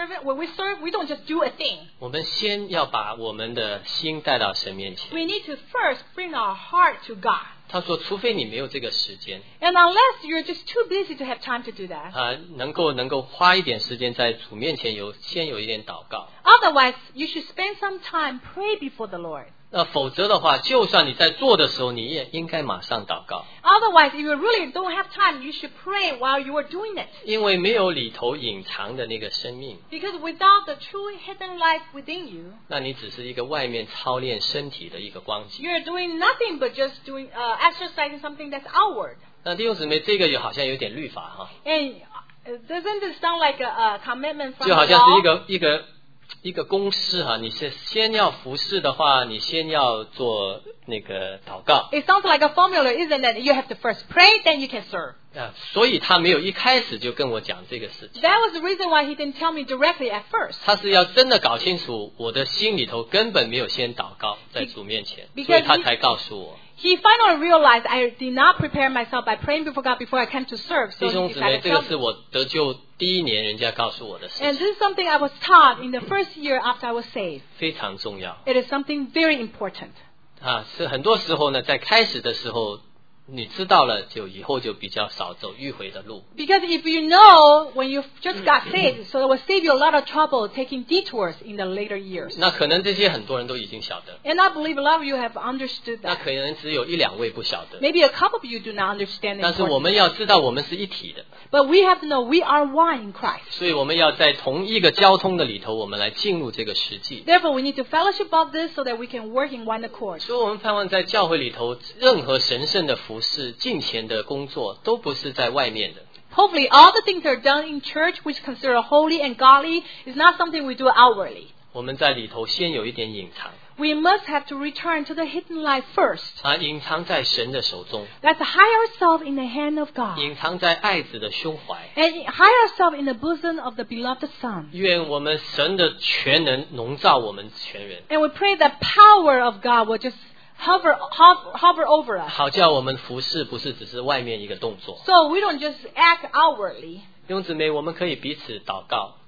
serve, we don't just do a thing. 我们先要把我们的心带到神面前。 We need to first bring our heart to God. 他说，除非你没有这个时间 And unless you're just too busy to have time to do that, 啊，能够花一点时间在主面前先有一点祷告。 otherwise, you should spend some time, pray before the Lord. 那否则的话，就算你在做的时候，你也应该马上祷告， Otherwise, if you really don't have time, you should pray while you are doing it. 因为没有里头隐藏的那个生命， Because without the true hidden life within you, 那你只是一个外面操练身体的一个光景。 you're doing nothing but just doing exercising something that's outward. 那弟兄姊妹，这个好像有点律法哈， And doesn't it sound like a commitment from 就好 the 像是 law? 一个公式哈，你是先要服侍的话，你先要做那个祷告 It sounds like a formula, isn't it? You have to first pray, then you can serve. 啊，所以他没有一开始就跟我讲这个事情。 That was the reason why he didn't tell me directly at first. 他是要真的搞清楚我的心里头根本没有先祷告在主面前， Because 所以他才告诉我。 He finally realized I did not prepare myself by praying before God before I came to serve. 弟 So 兄 he 姊妹， decided 这 to 个 tell 是 me. 我得救第一年人家告诉我的事 And 情， this is something I was taught in the first year after I was saved. 非常重要 It is something very important. 啊！是很多时候呢，在开始的时候，你知道了，就以后就比较少走迂回的路。 Because if you know when you just got saved, so it will save you a lot of trouble taking detours in the later years. 那可能这些很多人都已经晓得， And I believe a lot of you have understood 那 that. 可能只有一两位不晓得。 Maybe a couple of you do not understand the 但是我 importance. 们要知道，我们是一体的， But we have to know we are one in Christ. 所以我们要在同一个交通的里头，我们来进入这个实际。 Therefore, we need to fellowship of this so that we can work in one accord. 所以我们盼望在教会里头，任何神圣的服事、敬虔的工作，都不是在外面的。 Hopefully, all the things that are done in church which consider holy and godly is not something we do outwardly. 我们在里头先有一点隐藏 We must have to return to the hidden life first. 啊，隐藏在神的手中， Let's hide ourselves in the hand of God. 隐藏在爱子的胸怀。 And hide ourselves in the bosom of the beloved Son. 愿我们神的全能笼罩我们全人， And we pray that power of God will just hover over us. 好叫我们服侍不是只是外面一个动作。 So we don't just act outwardly. 弟兄姊妹，我们可以彼此祷告，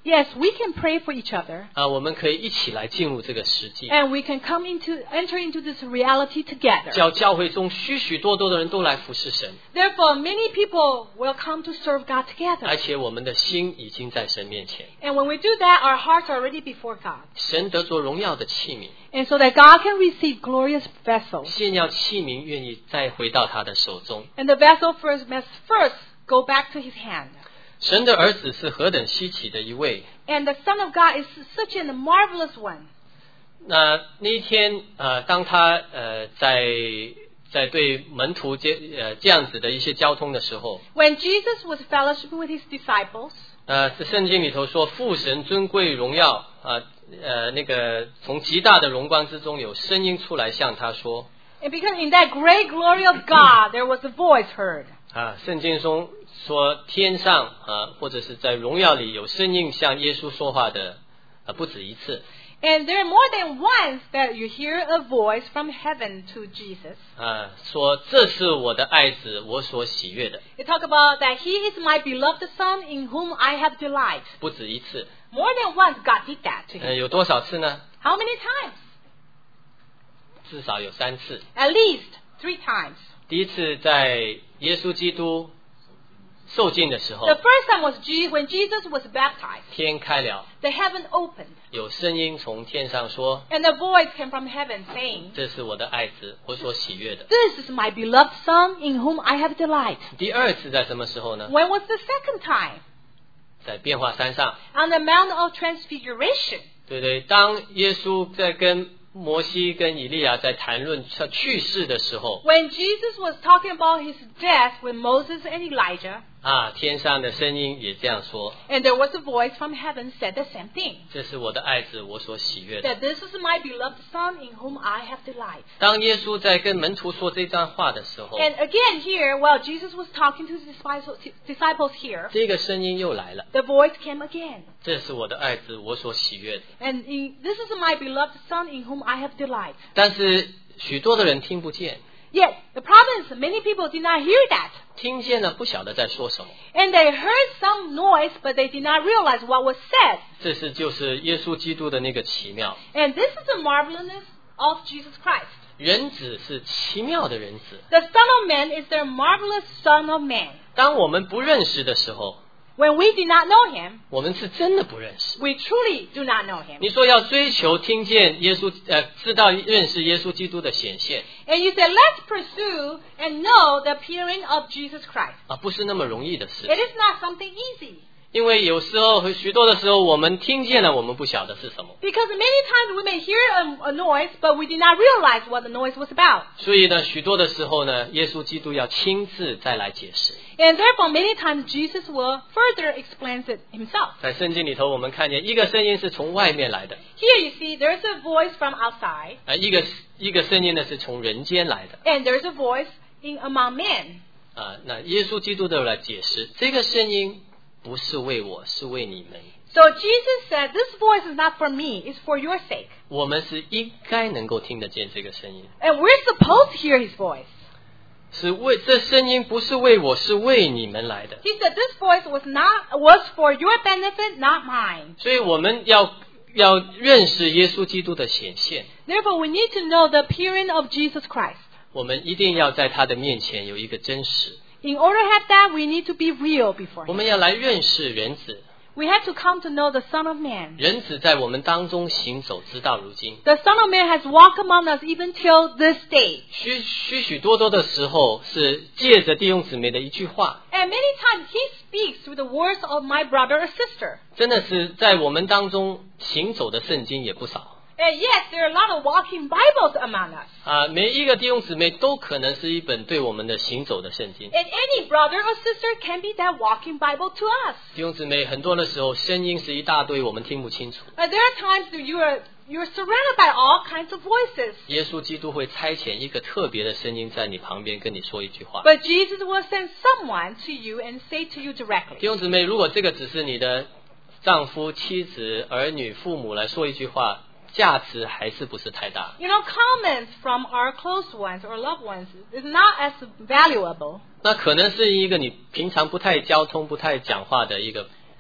Yes, we can pray for each other. 我们可以一起来进入这个实际， And we can enter into this reality together. 叫教会中许许多多的人都来服侍神， Therefore, many people will come to serve God together. 而且我们的心已经在神面前， And when we do that, our hearts are already before God. 神得着荣耀的器皿， And so that God can receive glorious vessels. 先要器皿愿意再回到他的手中。 And the vessel must first go back to his hand. 神的儿子是何等稀奇的一位。 And the Son of God is such a marvelous one. 那一天当他在对门徒这样子的一些交通的时候， When Jesus was fellowshipping with his disciples, 这圣经里头说父神尊贵荣耀那个从极大的荣光之中有声音出来向他说， and because in that great glory of God, there was a voice heard. 圣经中说天上或者是在荣耀里有声音向耶稣说话的不止一次。 And there are more than once that you hear a voice from heaven to Jesus. 说这是我的爱子，我所喜悦的。 They talk about that he is my beloved son in whom I have delight. 不止一次。 More than once God did that to him. 有多少次呢？ How many times? 至少有3次。 At least 3 times. 第一次在耶稣基督受浸的时候， The first time was when Jesus was baptized. 天开了， The heaven opened. 有声音从天上说， And a voice came from heaven saying, 这是我的爱子，我所喜悦的。 This is my beloved son in whom I have delight. 第二次在什么时候呢？ When was the second time? 在变化山上， On the Mount of Transfiguration. 对不对？当耶稣在跟摩西跟以利亚在谈论去世的时候， When Jesus was talking about his death with Moses and Elijah, 天上的声音也这样说， and there was a voice from heaven said the same thing. 这是我的爱子，我所喜悦的。 That this is my beloved son in whom I have delight. 当耶稣在跟门徒说这段话的时候， And again here, while Jesus was talking to his disciples here, 这个声音又来了， the voice came again. 这是我的爱子，我所喜悦的。 And this is my beloved son in whom I have delight. 但是许多的人听不见， Yet, the problem is many people did not hear that. 听见了不晓得在说什么。 And they heard some noise, but they did not realize what was said. 这就是耶稣基督的那个奇妙。 And this is the marvelousness of Jesus Christ. 人子是奇妙的人子。 The Son of Man is the marvelous Son of Man. 当我们不认识的时候， When we did not know him, 我们是真的不认识。 we truly do not know him. 你说要追求听见耶稣知道认识耶稣基督的显现 And you say, let's pursue and know the appearing of Jesus Christ. 不是那么容易的事 It is not something easy. 因为有时候许多的时候我们听见了，我们不晓得是什么。 Because many times we may hear a noise, but we did not realize what the noise was about. 所以呢，许多的时候呢，耶稣基督要亲自再来解释。 And therefore, many times Jesus will further explain it himself. 在圣经里头，我们看见一个声音是从外面来的， Here you see there's a voice from outside, 一个声音呢是从人间来的。 and there's a voice among men. 那耶稣基督都来解释，这个声音不是为我，是为你们。 So Jesus said, this voice is not for me, it's for your sake. 我们是应该能够听得见这个声音， And we're supposed to hear his voice. 这声音不是为我，是为你们来的。 He said this voice was for your benefit, not mine. 所以我们要认识耶稣基督的显现， Therefore, we need to know the appearing of Jesus Christ. 我们一定要在他的面前有一个真实。 In order to have that, we need to be real before 我 him. 们要来认识人子， We have to come to know the Son of Man. 人子在我们当中行走，直到如今。 The Son of Man has walked among us even till this day. 许多的时候是借着弟兄姊妹的一句话， And many times he speaks through the words of my brother or sister. 真的是在我们当中行走的圣经也不少。 And yes, there are a lot of walking Bibles among us. 每一个弟兄姊妹都可能是一本对我们的行走的圣经。 And any brother or sister can be that walking Bible to us. 弟兄姊妹，很多的时候声音是一大堆，我们听不清楚。 But there are times that you're surrounded by all kinds of voices. 耶稣基督会差遣一个特别的声音在你旁边跟你说一句话。 But Jesus will send someone to you and say to you 弟 directly. 兄姊妹，如果这个只是你的丈夫、妻子、儿女、父母来说一句话，价值还是不是太大。 You know, comments from our close ones or loved ones is not as valuable. 那可能是一个你平常不太交通、不太讲话的一个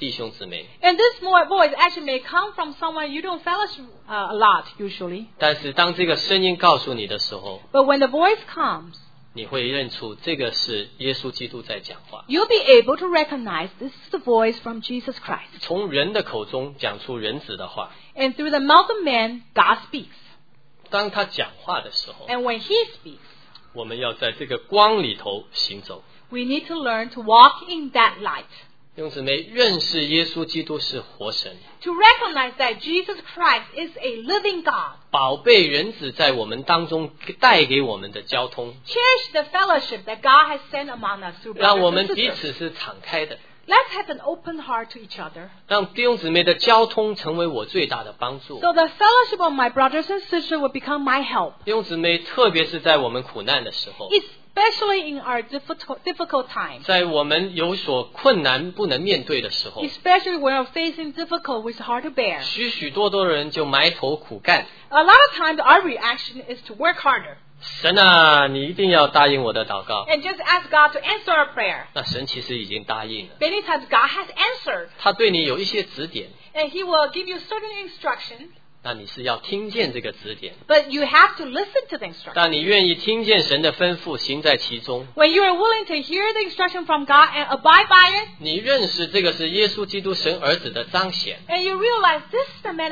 弟兄姊妹， And this voice actually may come from someone you don't fellowship a lot usually. 但是当这个声音告诉你的时候， But when the voice comes, 你会认出这个是耶稣基督在讲话。 you'll be able to recognize this is the voice from Jesus Christ. 从人的口中讲出人子的话， And through the mouth of man, God speaks. 当他讲话的时候， And when he speaks, 我们要在这个光里头行走。 we need to learn to walk in that light. 弟兄姊妹，认识耶稣基督是活神， To recognize that Jesus Christ is a living God. 宝贝人子在我们当中带给我们的交通， Cherish the fellowship that God has sent among us through 让 brothers 我 and 们彼 sisters. 此是敞开的， Let's have an open heart to each other. 让弟兄姊妹的交通成为我最大的帮助。 So the fellowship of my brothers and sisters will become my help. 弟兄姊妹，特别是在我们苦难的时候， Especially in our difficult times. 在我们有所困难不能面对的时候， Especially when we're facing difficult which is hard to bear. 许多的人就埋头苦干。 A lot of times our reaction is to work harder. 神啊，你一定要答应我的祷告。 And just ask God to answer our prayer. 那神其实已经答应了， Many times God has answered. 他对你有一些指点， And He will give you certain instructions. 那你是要听见这个指点。 But you have to listen to the instruction. 当你愿意听见神的吩咐，行在其中， When you are willing to hear the instruction from God and abide by it, 你认识这个是耶稣基督神儿子的彰显， and you realize this is the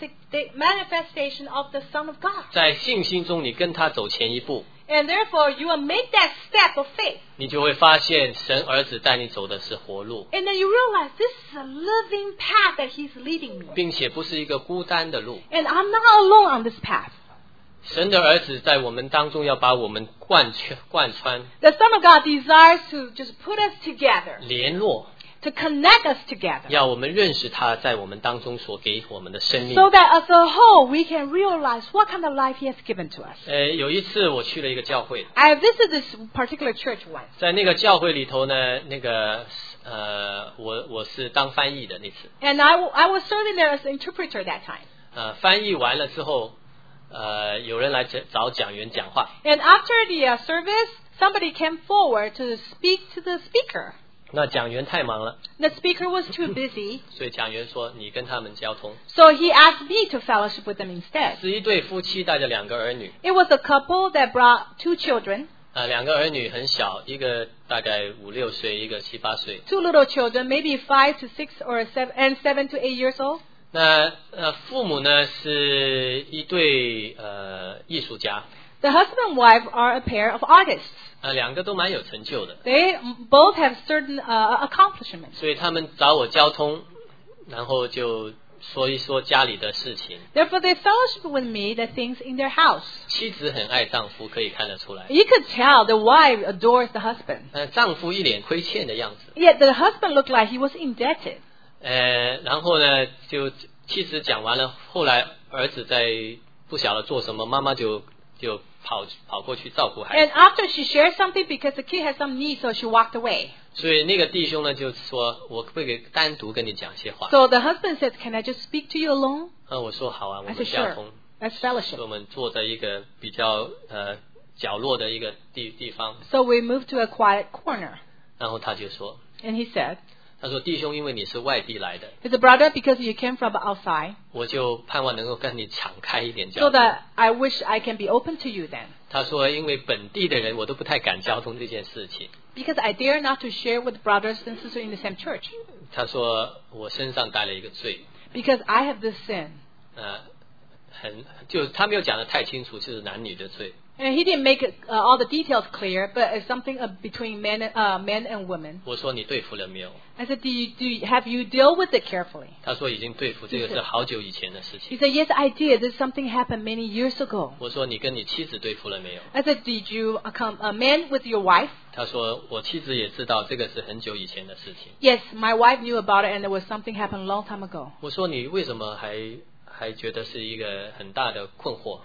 manifestation of the Son of God. 在信心中你跟他走前一步， And therefore you will make that step of faith. 你就会发现神儿子带你走的是活路， And then you realize this is a living path that He's leading me. 并且不是一个孤单的路。 And I'm not alone on this path. 神的儿子在我们当中要把我们贯穿、 The Son of God desires to just put us together, 联络， to connect us together, 要我们认识他在我们当中所给我们的生命。 so that as a whole we can realize what kind of life He has given to us. 有一次我去了一个教会， I visited this particular church once. 在那个教会里头呢，我是当翻译的那次。 And I was serving there as an interpreter that time. 翻译完了之后，有人来找讲员讲话。 And after the service, somebody came forward to speak to the speaker. 那讲员太忙了， The speaker was too busy, 所以讲员说你跟他们交通。 so he asked me to fellowship with them instead. 是一对夫妻带着2个儿女， It was a couple that brought 2 children, 2个儿女很小，一个大概5、6岁，一个7、8岁。 2 little children, maybe 5 to 6 or 7 to 8 years old. 那父母呢是一对艺术家， The husband and wife are a pair of artists. 2个都蛮有成就的， They both have certain accomplishments. 所以他们找我交通，然后就说一说家里的事情。 Therefore, they fellowship with me the things in their house. 妻子很爱丈夫，可以看得出来。 You could tell the wife adores the husband. 丈夫一脸亏欠的样子。 Yet the husband looked like he was indebted. 然后呢，就妻子讲完了，后来儿子在不晓得做什么，妈妈就跑过去照顾孩 And 子。 after she shared something because the kid had some needs, so she walked away. 所以那个弟兄呢就说：“我可不可以单独跟你讲些话？” So the husband said, "Can I just speak to you alone?" 我说好啊，我 I 们 said, 交 "Sure. 通。 Let's 所以 fellowship." 我们坐在一个比较角落的一个地方， So we moved to a quiet corner. 然后他就说 And he said, 他说弟兄，因为你是外地来的， "It's a brother because you came from outside. 我就盼望能够跟你敞开一点 So 交通。 that I wish I can be open to you then. 他说因为本地的人我都不太敢交通这件事情。 Because I dare not to share with brothers and sisters in the same church. 他说我身上带了一个罪， Because I have this sin." 就他没有讲得太清楚，就是男女的罪。 And he didn't make all the details clear, but it's something between men and women. 我说你对付了没有？ I said, have you dealt with it carefully? 他说已经对付，这个是好久以前的事 He 情。 said, yes, I did. This something happened many years ago. 我说你跟你妻子对付了没有？ I said, did you amend with your wife? 他说我妻子也知道这个是很久以前的事情。 Yes, my wife knew about it, and there was something happened a long time ago. 我说你为什么还觉得是一个很大的困惑？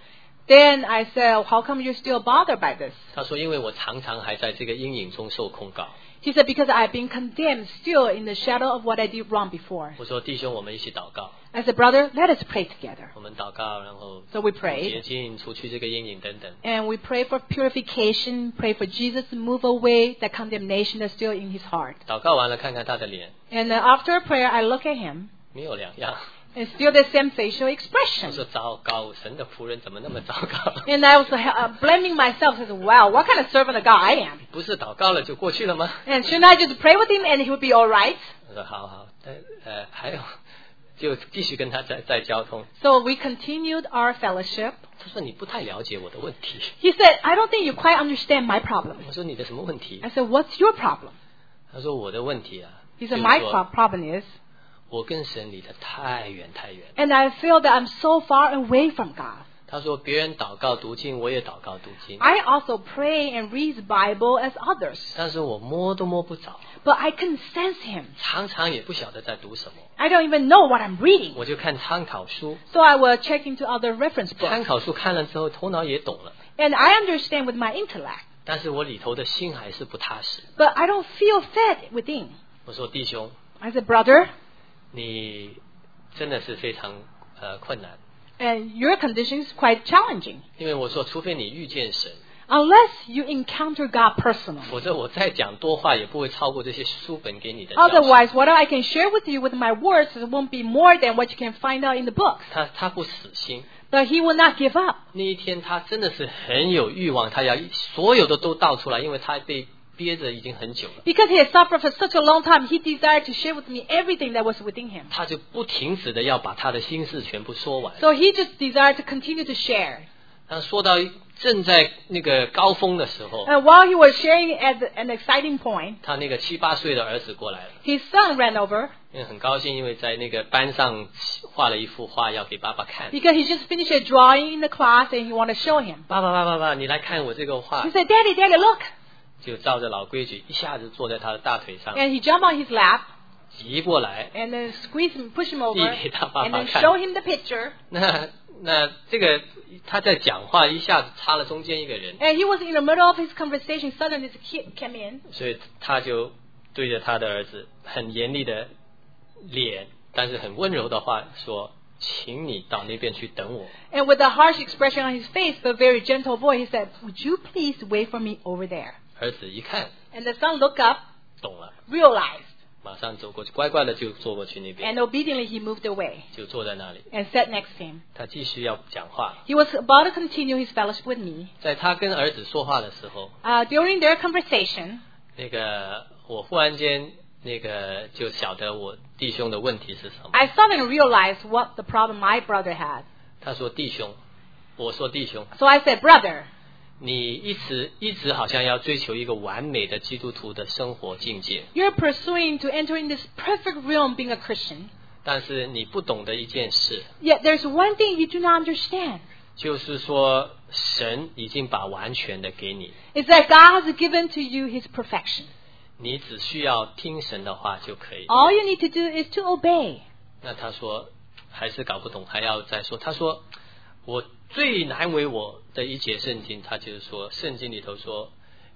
Then I said, how come you're still bothered by this? 他说因为我常常还在这个阴影中受控告。 He said, because I've been condemned still in the shadow of what I did wrong before. 我说弟兄，我们一起祷告。 I said, brother, let us pray together. 我们祷告，然后 So we 洁 prayed. 净，除去这个阴影等等。 And we pray for purification, pray for Jesus to move away that condemnation that's still in his heart. 祷告完了，看看他的脸， And after prayer, I look at him, 没有两样。 and still the same facial 我 expression. 说糟糕，神的仆人怎么那么糟糕？ And I was blaming myself. I said, wow, what kind of servant of God I am. 不是祷告了就过去了吗？ And shouldn't I just pray with him and he would be all right? 我说好好，还有就继续跟他再交通。 So we continued our fellowship. 他说你不太了解我的问题。 He said, I don't think you quite understand my problem. 我说你的什么问题 I？said, what's your problem? 他说我的问题啊， He 就 said, 是 my 说 problem is, 我跟神离得太远太远。 and I feel that I'm so far away from God. 他说别人祷告读经，我也祷告读经， I also pray and read the Bible as others, 但是我摸都摸不着， but I can sense him. 常常也不晓得在读什么。 I don't even know what I'm reading. 我就看参考书， So I will check into other reference 参 books. 考书看了之后，头脑也懂了， And I understand with my intellect, 但是我里头的心还是不踏实。 but I don't feel fed within. 我说弟兄， I said, brother, 你真的是非常困难， and your condition is quite challenging. 因为我说除非你遇见神， Unless you encounter God personally. 否则我再讲多话也不会超过这些书本给你的教训。 Otherwise, whatever I can share with you with my words won't be more than what you can find out in the books. 他不死心， But he will not give up. 那一天他真的是很有欲望，他要所有的都倒出来，因为他被憋着已经很久了。 Because he has suffered for such a long time, he desired to share with me everything that was within him. 他就不停止的要把他的心事全部说完。 So he just desired to continue to share. 他说到正在那个高峰的时候， And while he was sharing at an exciting point, 他那个7、8岁的儿子过来了， his son ran over 因为很高兴，因为在那个班上画了一幅画要给爸爸看。 because he just finished a drawing in the class and he wanted to show him. 爸，你来看我这个画 He，said, Daddy, look. 就照着老规矩，一下子坐在他的大腿上， And he jumped on his lap 移过来， and then squeeze him, push him over, 递给他爸 and 爸 then 看。 show him the picture. 那这个他在讲话，一下子插了中间一个人， And he was in the middle of his conversation. Suddenly, this kid came in. 所以他就对着他的儿子很严厉的脸，但是很温柔的话说：“请你到那边去等我。 And with a harsh expression on his face, but very gentle voice, he said, would you please wait for me over there? ” 儿子一看 And the son looked up, 懂了， realized, 马上走过去，乖乖的就坐过去那边， and obediently he moved away 就坐在那里。 and sat next to him. 他继续要讲话， He was about to continue his fellowship with me. 在他跟儿子说话的时候， During their conversation, 那个我忽然间那个就晓得我弟兄的问题是什么。 I suddenly realized what the problem my brother had. 他说弟兄，我说弟兄， So I said, brother, 你一直好像要追求一个完美的基督徒的生活境界， you're pursuing to enter in this perfect realm being a Christian. 但是你不懂得一件事， Yet there's one thing you do not understand. 就是说神已经把完全的给你， Is that God has given to you his perfection. 你只需要听神的话就可以。 All you need to do is to obey. 那他说还是搞不懂，还要再说。他说我最难为我的一节圣经，他就是说圣经里头说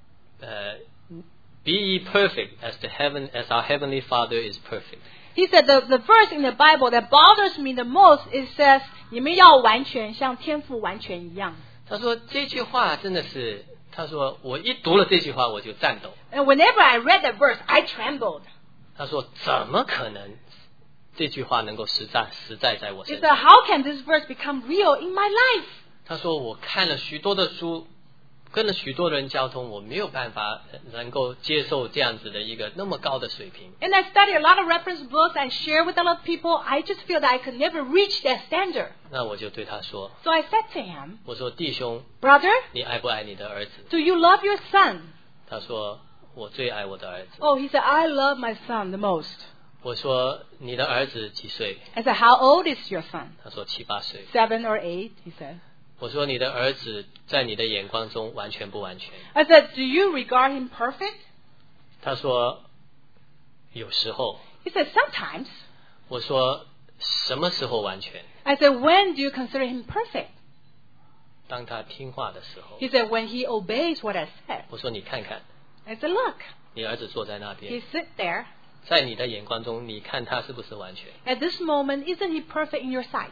，Be ye perfect as our heavenly Father is perfect。 He said the verse in the Bible that bothers me the most, it says, 你们要完全像天父完全一样。 他说这句话真的是，他说我一读了这句话我就颤抖。 And whenever I read that verse, I trembled. 他说怎么可能这句话能够实在在我 He 身 said, 上？ how can this verse become real in my life? 他说我看了许多的书，跟了许多人交通，我没有办法能够接受这样子的一个那么高的水平。 And I studied a lot of reference books and share with a lot of people. I just feel that I could never reach that standard. 那我就对他说， So I said to him, 我说弟兄， brother, 你爱不爱你的儿子？ do you love your son? 他说我最爱我的儿子。 Oh, he said, I love my son the most. 我说你的儿子几岁？ I said, how old is your son? 他说7、8岁。 7 or 8, he said. 我说你的儿子在你的眼光中完全不完全。 I said, do you regard him perfect? 他说有时候。 He said, sometimes. 我说什么时候完全？ I said, when do you consider him perfect? 当他听话的时候， He said, when he obeys what I said. 我说你看看， I said, look, 你儿子坐在那 he 边， sit there. 在你的眼光中，你看他是不是完全？ At this moment, isn't he perfect in your sight?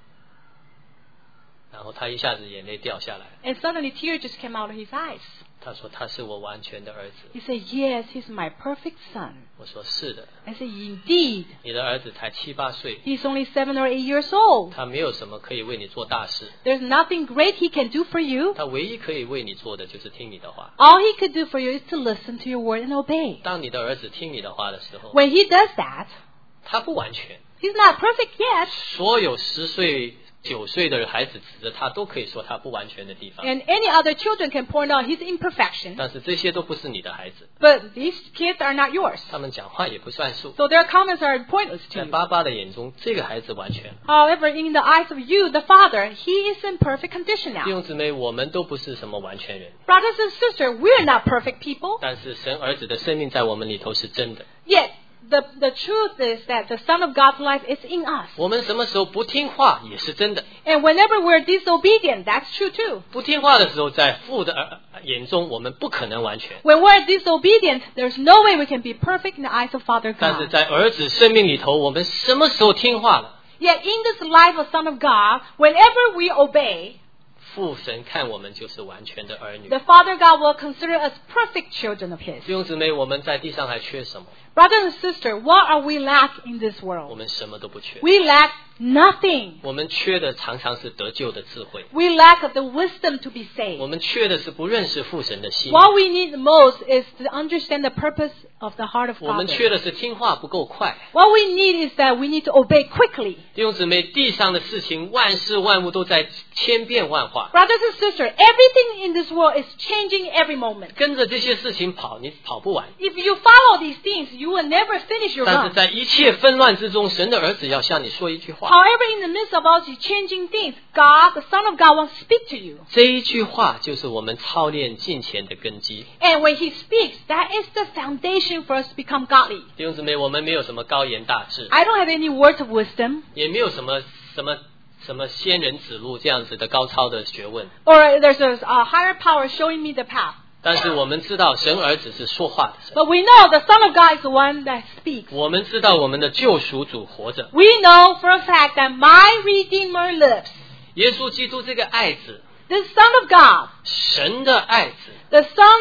然后他一下子眼泪掉下来， And suddenly tears just came out of his eyes. 他说他是我完全的儿子。 He said, yes, he's my perfect son. 我说是的， I said, indeed. 你的儿子才7、8岁， He's only 7 or 8 years old. 他没有什么可以为你做大事， There's nothing great he can do for you. 他唯一可以为你做的就是听你的话。 All he could do for you is to listen to your word and obey. 当你的儿子听你的话的时候， When he does that, 他不完全， he's not perfect yet. 所有10岁、9岁的孩子指着他都可以说他不完全的地方， And any other children can point out his imperfection. 但是这些都不是你的孩子， But these kids are not yours. 他们讲话也不算数。 So their comments are pointless to 在 you. 爸爸的眼中，这个孩子完全。 However, in the eyes of you, the father, he is in perfect condition 弟 now. 兄姊妹，我们都不是什么完全人， Brothers and sisters, we're not perfect people. 但是神儿子的生命在我们里头是真的。 Yet, the truth is that the Son of God's life is in us. 我们什么时候不听话也是真的。 And whenever we're disobedient, that's true too. 不听话的时候，在父的眼中，我们不可能完全。 When we're disobedient, there's no way we can be perfect in the eyes of Father 但是 God. 在儿子生命里头，我们什么时候听话了， Yet in this life of Son of God, whenever we obey, 父神看我们就是完全的儿女。 the Father God will consider us perfect children of His. 弟兄姊妹，我们在地上还缺什么？ Brothers and sisters, what are we lack in this 我 world? 们什么都不缺。 We lack nothing. 我们缺的常常是得救的智慧， We lack the wisdom to be 我 saved. 们缺的是不认识父神的心， What we need most is to understand the purpose of the heart of 我们 God. 缺的是听话不够快。 What we need is that we need to obey quickly. 弟兄姊妹，地上的事情，万事万物都在千变万化， Brothers and sisters, everything in this world is changing every moment. 跟着这些事情跑，你跑不完。 If you follow these things, you will never finish your 但是 run. 在一切纷乱之中，神的儿子要向你说一句话， However, in the midst of all these changing things, God, the Son of God, wants to speak to you. 这一句话就是我们操练敬虔的根基。 And when He speaks, that is the foundation for us to become godly. 弟兄姊妹，我们没有什么高言大志， I don't have any words of wisdom, 也没有什么仙人指路这样子的高超的学问， or there's a higher power showing me the path. 但是我们知道神儿子是说话的神， But we know the Son of God is the one that speaks. 我们知道我们的救赎主活着， We know for a fact that my Redeemer lives. 耶稣基督这个爱子， The Son of God, 神的爱子， the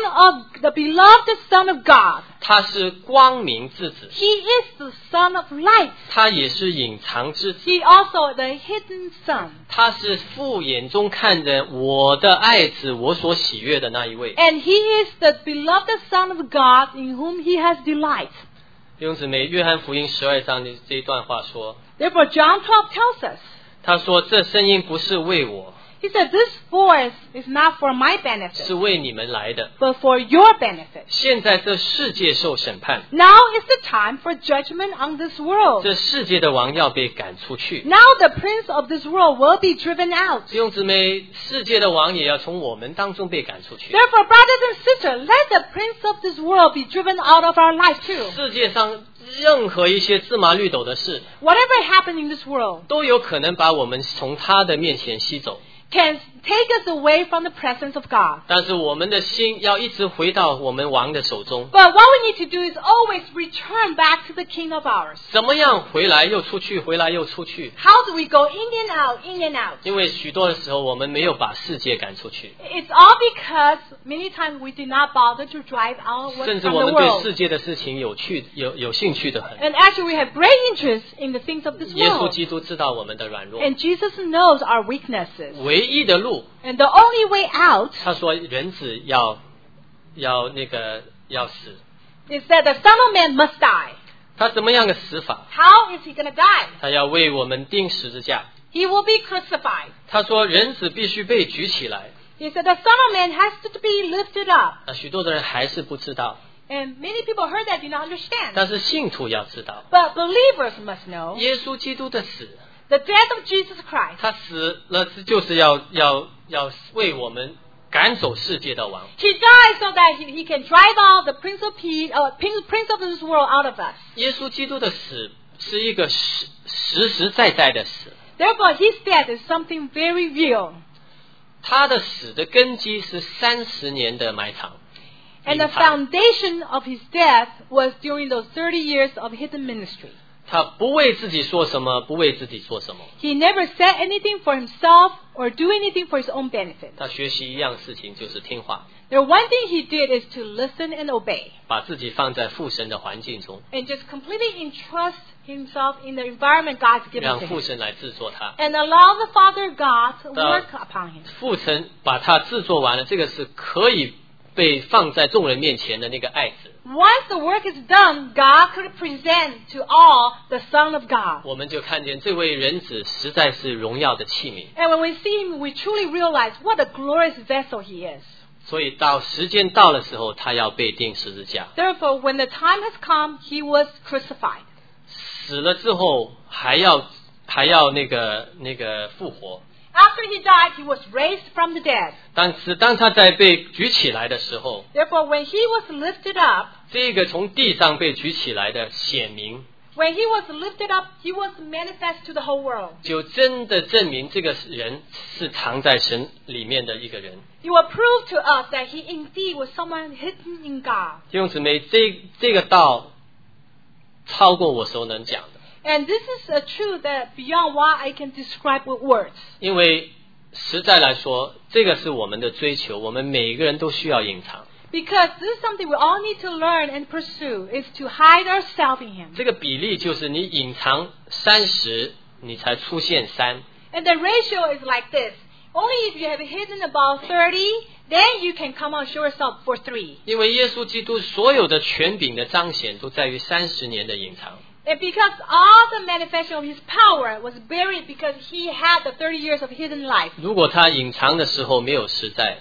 beloved Son of God. 他是光明之子， He is the Son of light. 他也是隐藏之子， He also the hidden Son. 他是父眼中看着我的爱子，我所喜悦的那一位。 And He is the beloved Son of God in whom He has delight. 弟兄姊妹，约翰福音12章的这一段话说， Therefore, John 12 tells us, 他说这声音不是为我， He said, this voice is not for my 是 benefit, 为你们来的。 but for your benefit. 现在这世界受审判， Now is the time for judgment on this world. 这世界的王要被赶出去。 Now the prince of this world will be driven out. 弟兄姊妹，世界的王也要从我们当中被赶出去。 Therefore, brothers and sisters, let the prince of this world be driven out of our life too. 世界上任何一些芝麻绿豆的事， Whatever happens in this world 都有可能把我们从他的面前吸走。 can take us away from the presence of God. 但是我们的心要一直回到我们王的手中。 But what we need to do is always return back to the King of ours. 怎么样回来又出去，回来又出去？ How do we go in and out, in and out? 因为许多的时候我们没有把世界赶出去， It's all because many times we did not bother to drive out what's 甚至 from 我 the 们对 world. 世界的事情有兴趣的很。 And actually we have great interest in the things of this 耶稣 world. 基督知道我们的软弱， And Jesus knows our weaknesses. 唯一的路， And the only way out 他说人子要死。 is that the Son of Man must die. 他怎么样的死法？ How is he going to die? 他要为我们钉十字架。 He will be crucified. 他说人子必须被举起来。 He said the Son of Man has to be lifted up. 那许多的人还是不知道， And many people heard that do not understand. 但是信徒要知道， But believers must know 耶稣基督的死， the death of Jesus Christ. 他死了就是要为我们赶走世界的王。 He died so that he can drive out the prince of this world out of us. 耶稣基督的死是一个实在的死， Therefore, his death is something very real. 他的死的根基是30年的埋藏。 And the foundation of his death was during those 30 years of hidden ministry. 他不为自己说什么，不为自己做什么。 He never said anything for himself or do anything for his own benefit. 他学习一样事情，就是听话， The one thing he did is to listen and obey. 把自己放在父神的环境中， And just completely entrust himself in the environment God's given 让 to 父 him. 神来制作他。 And allow the Father God to 当 work upon him. 父神把他制作完了，这个是可以被放在众人面前的那个爱子。 Once the work is done, God could present to all the Son of God. 我们就看见这位人子实在是荣耀的器皿。 And when we see him, we truly realize what a glorious vessel he is. 所以到时间到的时候，他要被钉十字架。 Therefore, when the time has come, he was crucified. 死了之后还要那个复活。 After he died, he was raised from the dead. 但是当他在被举起来的时候， Therefore, when he was lifted up, 这个从地上被举起来的显明， when he was lifted up, he was manifest to the whole world. 就真的证明这个人是藏在神里面的一个人。 He will prove to us that he indeed was someone hidden in God. 弟兄姊妹，这个道超过我所能讲的。 And this is a truth that beyond what I can describe with words. 因为实在来说，这个是我们的追求，我们每一个人都需要隐藏。 Because this is something we all need to learn and pursue, is to hide ourselves in him. 这个比例就是你隐藏30，你才出现3。 And the ratio is like this. Only if you have hidden about 30, then you can come out show yourself for 3. 因为耶稣基督所有的权柄的彰显都在于30年的隐藏。 And because all the manifestation of his power was buried because he had the 30 years of hidden life. 如果他隐藏的时候没有实在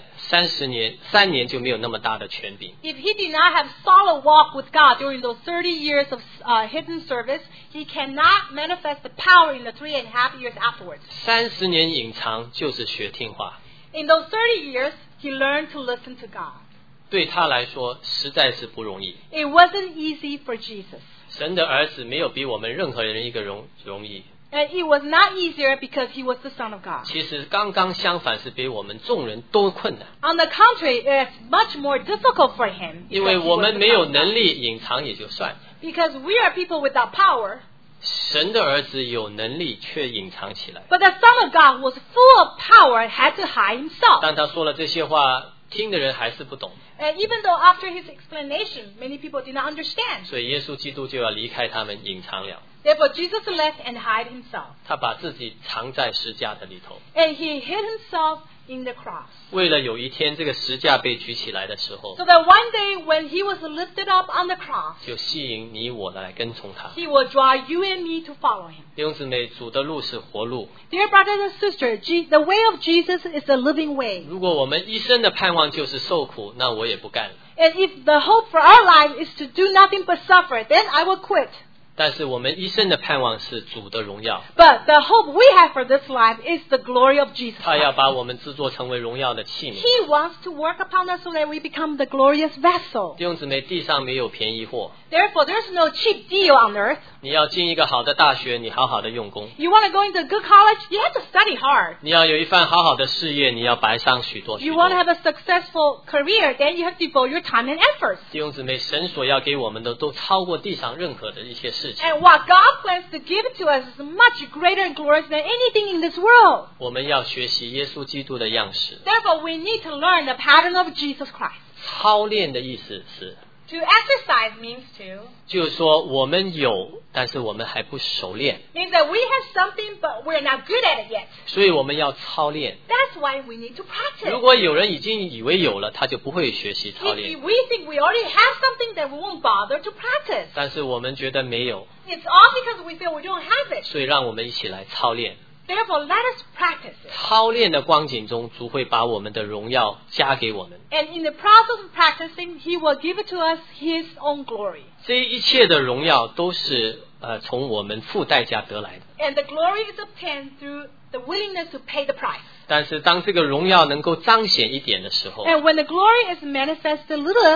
，3年就没有那么大的权柄。 If he did not have solid walk with God during those 30 years of hidden service, he cannot manifest the power in the 3.5 years afterwards. 30年隐藏就是学听话， In those 30 years, he learned to listen to God. 对他来说实在是不容易。 It wasn't easy for Jesus. 神的儿子没有比我们任何人一个容易。 And it was not easier because he was the Son of God. 其实刚刚相反，是比我们众人都困难， On the contrary, it's much more difficult for him. 因为 because he 我 was 们 the 没 Son 有 of God. 能力隐藏也就算了， Because we are people without power. 神的儿子有能力却隐藏起来。 But the Son of God was full of power, had to hide himself. 当他说了这些话，听的人还是不懂， And even though after his explanation, many people did not understand. 所以耶稣基督就要离开他们，隐藏了。 Therefore, Jesus left and hid himself. 他把自己藏在石架的里头， And he hid himself in the cross. 为了有一天这个石架被举起来的时候， So that one day when he was lifted up on the cross, 就吸引你我来跟从他。 he will draw you and me to follow him. 弟兄姊妹，主的路是活路。 Dear brothers and sisters, the way of Jesus is the living way. 如果我们一生的盼望就是受苦，那我也不干了。 And if the hope for our life is to do nothing but suffer, then I will quit. 但是我们一生的盼望是主的荣耀， But the hope we have for this life is the glory of Jesus 他要 Christ. 把我们制作成为荣耀的器皿。 He wants to work upon us so that we become the glorious vessel. 弟兄姊妹，地上没有便宜货， Therefore, there's no cheap deal on earth. 你要进一个好的大学，你好好的用功； You want to go into a good college? You have to study hard. 你要有一番好好的事业，你要白上许多许 You 多。 want to have a successful career? Then you have to devote your time and efforts. 弟兄姊妹，神所要给我们的都超过地上任何的一些事情。 And what God plans to give to us is much greater and glorious than anything in this world. 我们要学习耶稣基督的样式。 Therefore, we need to learn the pattern of Jesus Christ. 操练的意思是， To exercise means to. 就是说我们有，但是我们还不熟练， Means that we have something, but we're not good at it yet. 所以我们要操练。 That's why we need to practice. 如果有人已经以为有了，他就不会学习操 If 练。 we think we already have something, then we won't bother to practice. 但是我们觉得没有， It's all because we feel we don't have it. 所以让我们一起来操练。 Therefore, let us practice it. 操练的光景中，主会把我们的荣耀加给我们。 And in the process of practicing, He will give it to us His own glory. 这一切的荣耀都是从我们付代价得来的。 And the glory is obtained through the willingness to pay the price. 但是当这个荣耀能够彰显一点的时候， And when the glory is manifest a little,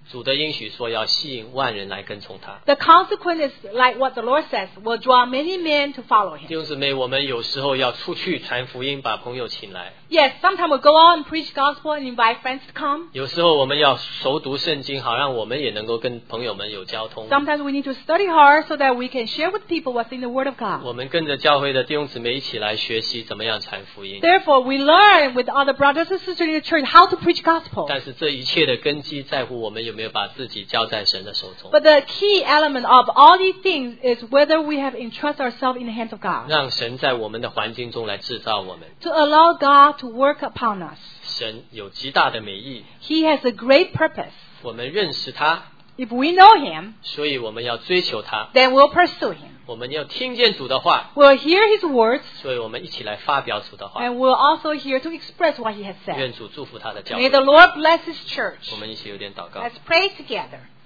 主的应许说要吸引万人来跟从他。 The consequence is like what the Lord says, will draw many men to follow 弟 him. 兄姊妹，我们有时候要出去传福音，把朋友请来； Yes, sometimes we'll go out and preach gospel and invite friends to come. 有时候我们要熟读圣经，好让我们也能够跟朋友们有交通。 Sometimes we need to study hard so that we can share with people what's in the Word of God. 我们跟着教会的弟兄姊妹一起来学习怎么样传福音。 Therefore, we learn with other brothers and sisters in the church how to preach gospel. 但是这一切的根基在乎我们有没有把自己交在神的手中， But the key element of all these things is whether we have entrusted ourselves in the hands of God. 让神在我们的环境中来制造我们。 To allow God to work upon us. 神有极大的美意， He has a great purpose. 我们认识他， If we know Him, 所以我们要追求他。 then we'll pursue Him. 我们要听见主的话， We'll hear His words, 所以我们一起来发表主的话。 and we'll also hear to express what He has said. 愿主祝福他的教 May 会。 the Lord bless His church. 我们一起有点祷告。 Let's pray together.